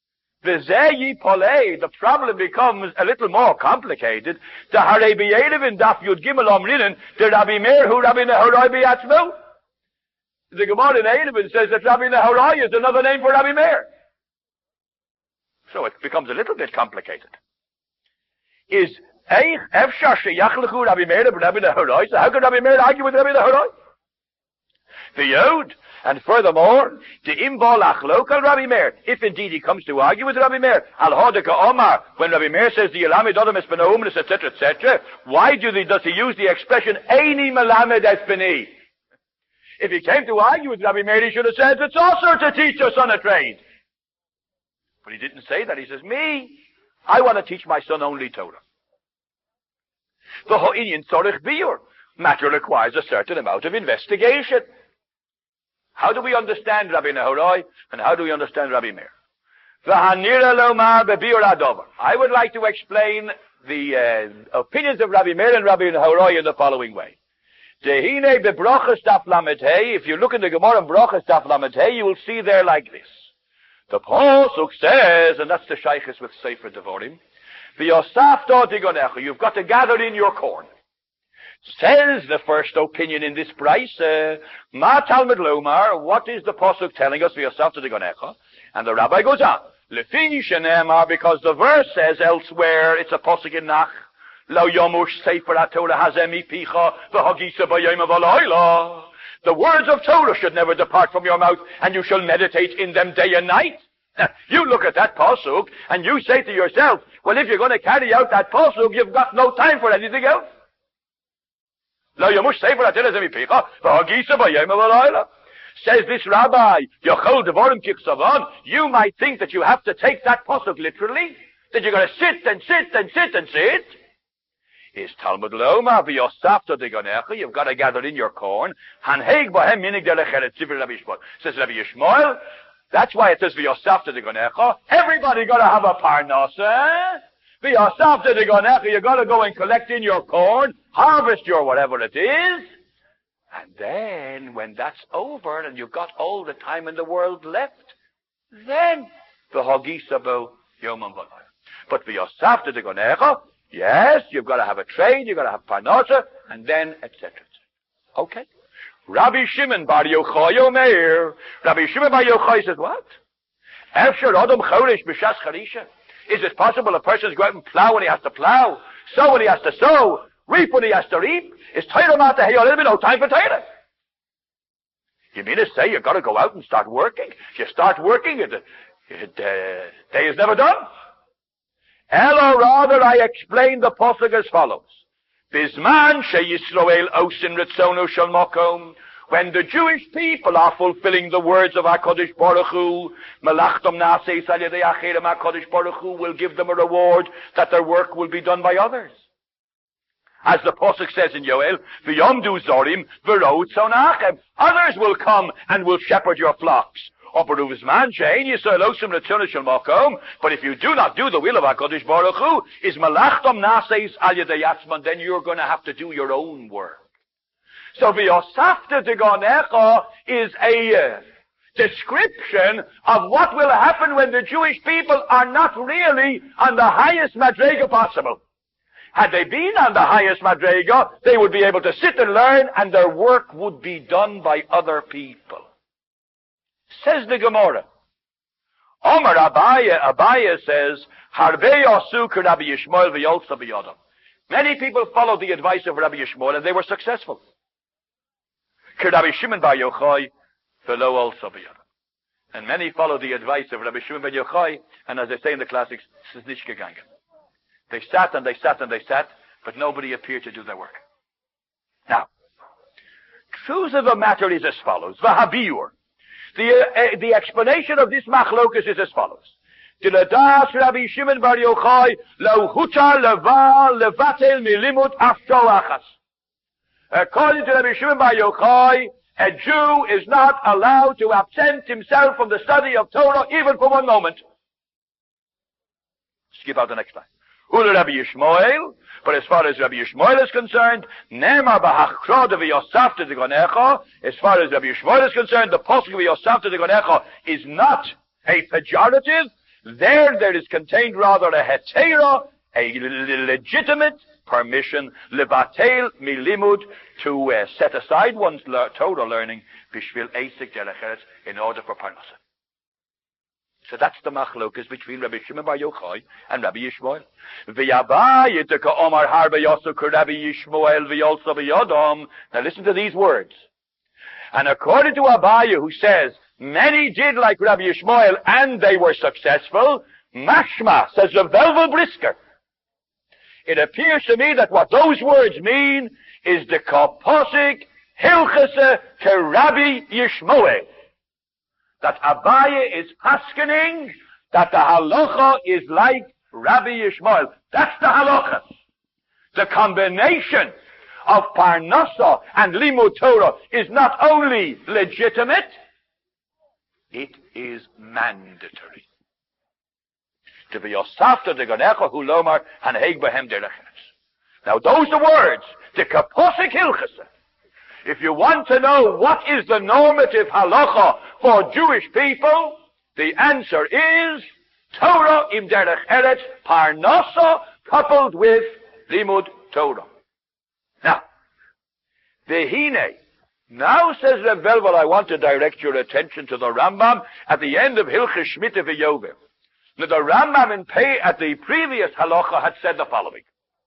[SPEAKER 2] the problem becomes a little more complicated. The Harebi Yerev in Daf Yud Gimel Omrinen, the Rabbi Meir who Rabbi Nehoroi biatzmo. The Gemara in Eruvin says that Rabbi Nehoroi is another name for Rabbi Meir. So it becomes a little bit complicated. Is Eich Efshar Sheyachlechu Rabbi Meir Rabbi Nehoroi? So how can Rabbi Meir argue with Rabbi Nehoroi? The Yod. And furthermore, the imbal achlok al Rabbi Meir, if indeed he comes to argue with Rabbi Meir, al hodeka omar, when Rabbi Meir says the Yelamed Odom es b'no umnis, et cetera, et cetera, why do they, does he use the expression Eini melamed es b'ni? If he came to argue with Rabbi Meir, he should have said it's also to teach your son a trade. But he didn't say that. He says, me, I want to teach my son only Torah. The ho'inyan tzorich biur. Matter requires a certain amount of investigation. How do we understand Rabbi Nehoroi, and how do we understand Rabbi Meir? I would like to explain the uh, opinions of Rabbi Meir and Rabbi Nehoroi in the following way. If you look in the Gemara in Brochas Daf Lamed Hey, you will see there like this. The Pasuk says, and that's the Shaykhis with Sefer Devorim, you've got to gather in your corn. Says the first opinion in this price, uh, Ma Talmud Lomar, what is the Pasuk telling us for yourself to the Gonecha? And the rabbi goes on, Lefi Shenemar, because the verse says elsewhere, it's a Pasuk in Nach, Lo Yomush Sefer HaTorah Hazemi Picha, V'Hagisa B'Yom V'Layla. The words of Torah should never depart from your mouth, and you shall meditate in them day and night. Now, you look at that Pasuk, and you say to yourself, well, if you're going to carry out that Pasuk, you've got no time for anything else. Says this rabbi, you might think that you have to take that pasuk literally, that you're going to sit and sit and sit and sit. Is Talmud Loma, you've got to gather in your corn. Says Rabbi Yishmael, that's why it says everybody got to have a parnasa. You've got to go and collect in your corn, harvest your whatever it is, and then when that's over and you've got all the time in the world left, then the Hagisabo Yomam V'Layla. But v'yosafta de gonecha, yes, you've got to have a trade, you've got to have parnasa, and then et cetera. Okay. Rabbi Shimon Bar Yochai Omer. Rabbi Shimon Bar Yochai says what? Efshar Adam Choresh B'Shas Charisha. Is it possible a person to go out and plow when he has to plow, sow when he has to sow, reap when he has to reap? Is Torah not to hay a little bit? No time for Torah. You mean to say you've got to go out and start working? You start working, and the uh, day is never done? Or rather, I explain the pasuk as follows: Bisman sheYisrael osin ritzono shel makom. When the Jewish people are fulfilling the words of HaKadosh Baruch Hu, Melachtom Na'aseh Al Yedei Acherim, HaKadosh Baruch Hu will give them a reward that their work will be done by others. As the Pasuk says in Yoel, V'yomdu zorim v'rou tzonachem. Others will come and will shepherd your flocks. But if you do not do the will of HaKadosh Baruch Hu, is Melachtom Na'aseh Al Yedei Atzman, then you're going to have to do your own work. So v'yosafta de gonecha is a uh, description of what will happen when the Jewish people are not really on the highest madrega possible. Had they been on the highest madrega, they would be able to sit and learn, and their work would be done by other people. Says the Gemara. Omar Abaya, Abaya says, Harbe yasu Rabbi Yishmael v'yolsa b'yodam. Many people followed the advice of Rabbi Yishmael, and they were successful. Rabbi Shimon bar Yochai v'lo olsa b'yodam. And many followed the advice of Rabbi Shimon bar Yochai, and as they say in the classics, es ist nicht gegangen. They sat and they sat and they sat, but nobody appeared to do their work. Now, truth of the matter is as follows. V'habiur. The, uh, the explanation of this machlokus is as follows. Diladas Rabbi Shimon bar Yochai lo hutar leval levatel milimut afsholachas. According to Rabbi Shimon bar Yochai, a Jew is not allowed to absent himself from the study of Torah even for one moment. Skip out the next line. Ula Rabbi Yishmael, but as far as Rabbi Yishmael is concerned, Nemar b'hachkrod v'yosafta degonecha, as far as Rabbi Yishmael is concerned, the posuk v'yosafta degonecha is not a pejorative. There, there is contained rather a hetera, a legitimate permission, levatel milimud, to uh, set aside one's le- Torah learning, bishvil eisik derech in order for parnasa. So that's the machlokas between Rabbi Shimon bar Yochai and Rabbi Yishmael. V'yabai yitaka omar harba yosuk Rabbi Yishmael v'yolsa b'yodam. Now listen to these words. And according to Abaye, who says, many did like Rabbi Yishmael and they were successful, mashma, says Rav Velvel Brisker. It appears to me that what those words mean is the kaposik hilchase to Rabbi Yishmael. That Abaye is paskening that the halacha is like Rabbi Yishmael. That's the halacha. The combination of parnasa and limud Torah is not only legitimate, it is mandatory. To be yosafta degonecha hu lomar hanheg behem derech eretz. Now those are words, the kaposik hilchasa. If you want to know what is the normative halacha for Jewish people, the answer is Torah im derech eretz parnasa coupled with limud Torah. Now, vehine. Now says Reb Velvel, I want to direct your attention to the Rambam at the end of Hilchos Shmita v'Yovel. Now the Rambam in pay at the previous halacha had said the following.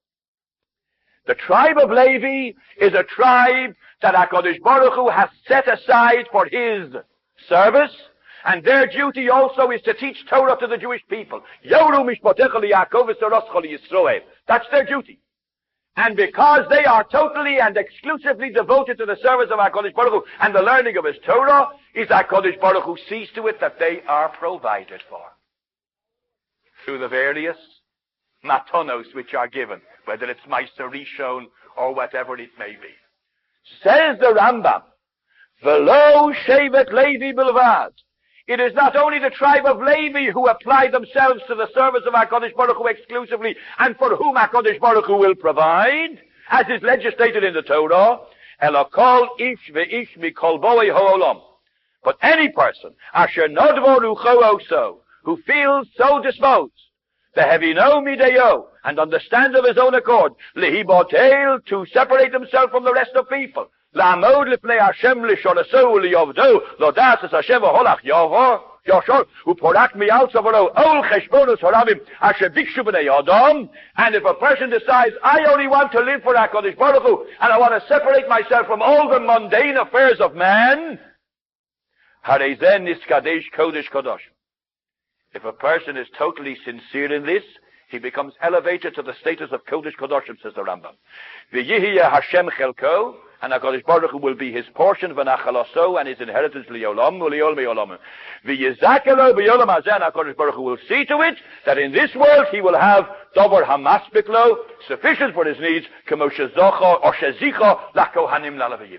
[SPEAKER 2] The tribe of Levi is a tribe that HaKadosh Baruch Hu has set aside for his service, and their duty also is to teach Torah to the Jewish people. Yoru mishpatecha liYaakov v'soroscha liYisroel. That's their duty. And because they are totally and exclusively devoted to the service of HaKadosh Baruch Hu and the learning of his Torah, is HaKadosh Baruch Hu sees to it that they are provided for through the various matonos which are given, whether it's Meiser Rishon or whatever it may be. Says the Rambam, V'lo shevet Levi bilvad. It is not only the tribe of Levi who apply themselves to the service of HaKadosh Baruch Hu exclusively, and for whom HaKadosh Baruch Hu will provide, as is legislated in the Torah, Ela kol ish ve'ish mikol bo'ei ha'olam. But any person, asher nodvo rucho oso, who feels so disposed, vehevino mideyo, and understands of his own accord, lehibotel, to separate himself from the rest of people, la'amod lifnei Hashem lishonaso liyovdo, lodas es Hashem v'holach yavor, yoshor, uporak miyal savaro, ol cheshbonos harabim, asher bikshu b'nei Adam, and if a person decides, I only want to live for HaKadosh Baruch Hu, and I want to separate myself from all the mundane affairs of man, harei zen niskadesh kodesh kadosh. If a person is totally sincere in this, he becomes elevated to the status of Kodesh Kodoshim, says the Rambam. V'yihiyeh Hashem chelko, and HaKadosh Baruch Hu will be his portion, v'nachalaso, and his inheritance li'olam, u'li'ol me'olam. V'yizakelo b'yolam hazeh, and HaKadosh Baruch Hu will see to it that in this world he will have dover hamaspiklo, sufficient for his needs, kemo shezocha, or shezicha, la'kohanim la'lavayim.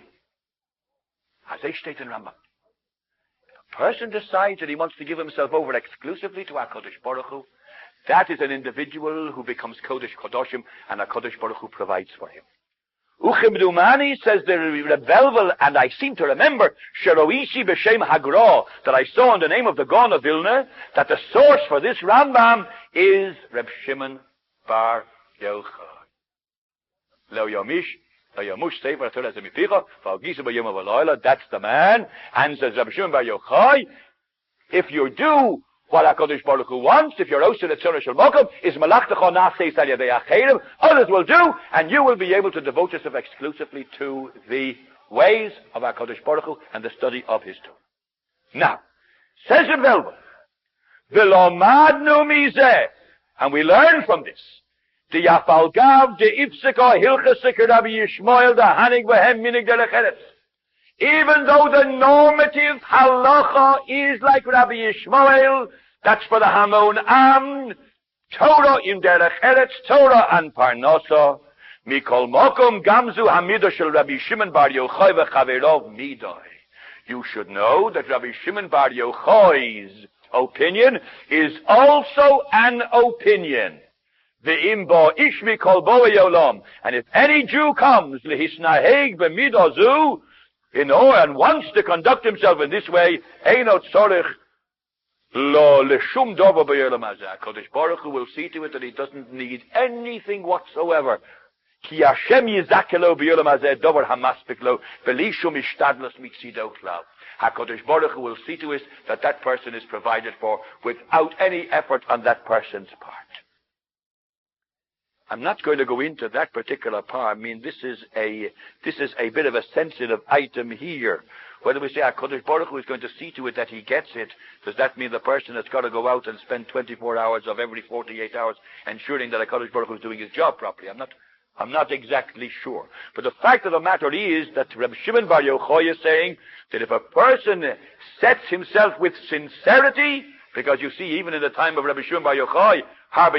[SPEAKER 2] Hazeh steht in Rambam. Person decides that he wants to give himself over exclusively to HaKadosh Baruch Hu, that is an individual who becomes Kodesh Kodoshim, and HaKadosh Baruch Hu provides for him. Uchimdumani, says the Reb Velvel, and I seem to remember, Sheroishi b'shem Hagra, that I saw in the name of the Gaon of Vilna, that the source for this Rambam is Reb Shimon bar Yochai. Lo yomish, lo yomush sefer Torah zemipicha, v'algisa b'yom v'layla. That's the man. And says Rabbi Shimon Bar Yochai, if you do what HaKadosh Baruch Hu wants, if you're osir at Tzorah Shel Mokum, is malachtecha na'aseh al yadei acherim, others will do, and you will be able to devote yourself exclusively to the ways of HaKadosh Baruch Hu and the study of his Torah. Now, says Reb Velvel, v'lomadnu mizeh, and we learn from this, the yafalgav, the ifsika, hilchasik, Rabbi Yishmael, the hanig v'hem minig derech eretz. Even though the normative halacha is like Rabbi Yishmael, that's for the Hamon Am, Torah in derech eretz, Torah and Parnasa, mikol mokum gamzu hamidah shel Rabbi Shimon Bar Yochai v'chaverov midai. You should know that Rabbi Shimon Bar Yochai's opinion is also an opinion. Ve'im bo ish mikol bo yolam. And if any Jew comes, lehisnaheg b'midah zu, you know, and wants to conduct himself in this way, Eino tzorich lo leshum dover b'yolam hazeh. Kodesh Baruch Hu will see to it that he doesn't need anything whatsoever. Ki Hashem yizakelo b'yolam hazeh dover hamaspik lo b'li shum ishtadlos mitzido klav. HaKadosh Baruch Hu will see to it that that person is provided for without any effort on that person's part. I'm not going to go into that particular part. I mean, this is a this is a bit of a sensitive item here. Whether we say HaKadosh Baruch Hu is going to see to it that he gets it, does that mean the person has got to go out and spend twenty-four hours of every forty-eight hours ensuring that HaKadosh Baruch Hu is doing his job properly? I'm not I'm not exactly sure. But the fact of the matter is that Rabbi Shimon Bar Yochai is saying that if a person sets himself with sincerity, because you see, even in the time of Rabbi Shimon Bar Yochai, but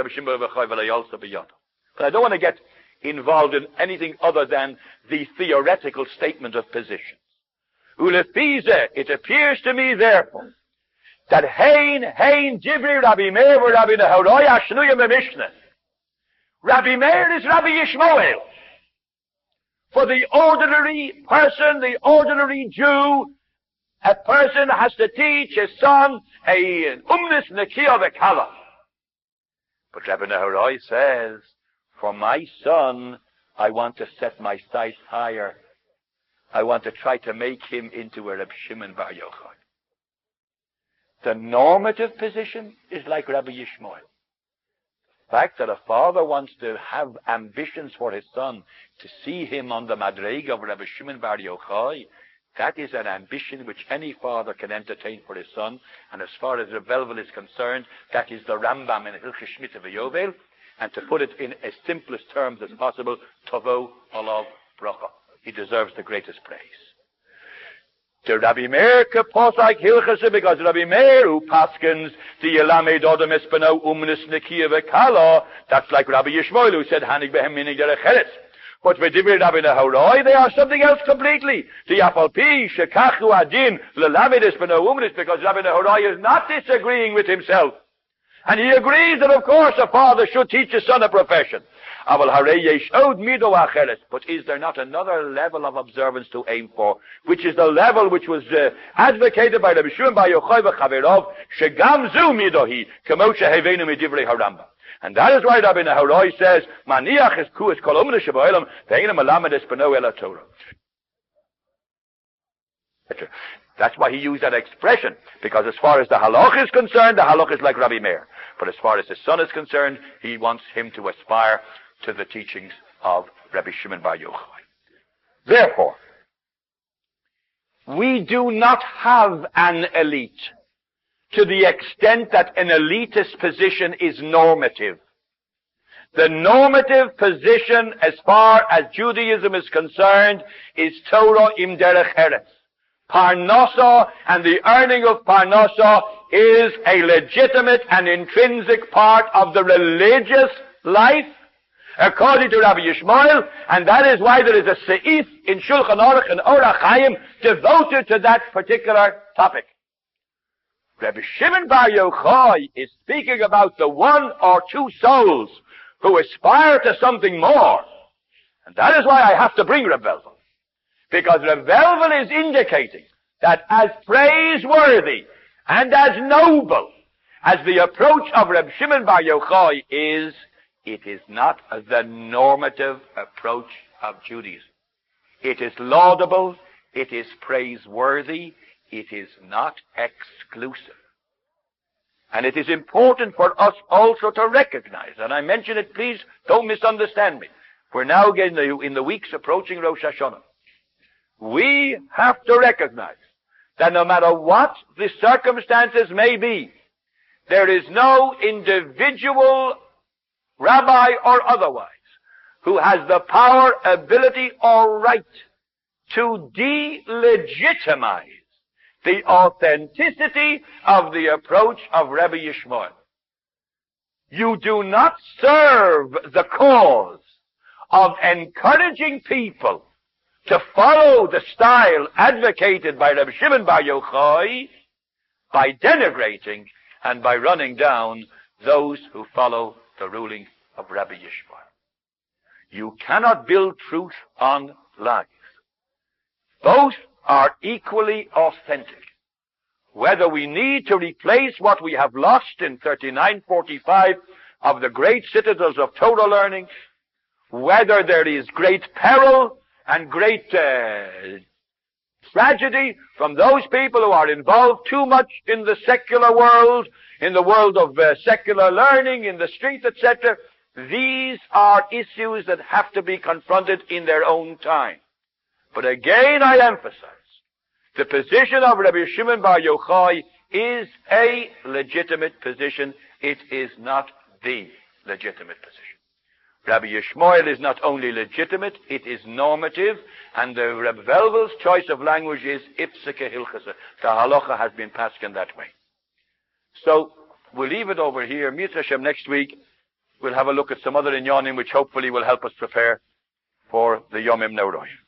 [SPEAKER 2] I don't want to get involved in anything other than the theoretical statement of positions. Ulefize, it appears to me, therefore, that Hein, Hein, Divri, Rabbi Meir, Rabbi Nehorai, Ashnuyim, Mishnah. Rabbi Meir is Rabbi Yishmael. For the ordinary person, the ordinary Jew, a person has to teach his son a umnis nekiah v'kala. But Rabbi Nehorai says, for my son, I want to set my sights higher. I want to try to make him into a Rabbi Shimon Bar Yochai. The normative position is like Rabbi Yishmael. The fact that a father wants to have ambitions for his son, to see him on the madrega of Rabbi Shimon Bar Yochai, that is an ambition which any father can entertain for his son, and as far as Reb Velvel is concerned, that is the Rambam in Hilchos Shmita v'Yovel, and to put it in as simplest terms as possible, Tovo Olav Bracha. He deserves the greatest praise. The Rabbi Meir keposai Hilchos, because Rabbi Meir who paskins the Yelamed Odom Espeno Umnis Nekiah V'Kala, that's like Rabbi Yishmael who said Hanig Behem Minig Derech Eretz. But with Divri Rabbi Nehorai, they are something else completely. The Yafalpi, Shekachu Adin, Lelavidis Benoumis, because Rabbi Nehorai is not disagreeing with himself. And he agrees that, of course, a father should teach his son a profession. But is there not another level of observance to aim for, which is the level which was uh, advocated by Rabbi Shimon Bar Yochai v'Chaverov, Shegam zu midohi, kemo shehevenu midivri haramba. And that is why Rabbi Nehorai says, Maniach es kuas kol umne sheboilam, ve'ina malamed es beno ela Torah. That's why he used that expression, because as far as the halach is concerned, the halach is like Rabbi Meir. But as far as his son is concerned, he wants him to aspire to the teachings of Rabbi Shimon Bar Yochai. Therefore, we do not have an elite to the extent that an elitist position is normative. The normative position as far as Judaism is concerned is Torah im derech eretz. Parnasa and the earning of Parnasa is a legitimate and intrinsic part of the religious life, according to Rabbi Yishmael, and that is why there is a seif in Shulchan Aruch and Orach Chaim devoted to that particular topic. Rabbi Shimon Bar Yochai is speaking about the one or two souls who aspire to something more. And that is why I have to bring Reb Velvel. Because Reb Velvel is indicating that as praiseworthy and as noble as the approach of Reb Shimon Bar Yochai is, it is not the normative approach of Judaism. It is laudable, it is praiseworthy, it is not exclusive. And it is important for us also to recognize, and I mention it, please don't misunderstand me. We're now getting in the, in the weeks approaching Rosh Hashanah. We have to recognize that no matter what the circumstances may be, there is no individual, rabbi or otherwise, who has the power, ability, or right to delegitimize the authenticity of the approach of Rabbi Yishmael. You do not serve the cause of encouraging people to follow the style advocated by Rabbi Shimon Bar Yochai by denigrating and by running down those who follow the ruling of Rabbi Yishmael. You cannot build truth on lies. Both are equally authentic. Whether we need to replace what we have lost in thirty-nine forty-five of the great citadels of Torah learning, whether there is great peril and great uh, tragedy from those people who are involved too much in the secular world, in the world of uh, secular learning, in the street, et cetera, these are issues that have to be confronted in their own time. But again, I emphasize, the position of Rabbi Shimon Bar Yochai is a legitimate position. It is not the legitimate position. Rabbi Yishmael is not only legitimate, it is normative, and the Rebbe Velvel's choice of language is ipsike hilchasa. The halacha has been passed in that way. So, we'll leave it over here. Mitzvah Hashem, next week, we'll have a look at some other inyanim which hopefully will help us prepare for the Yomim Neuroim.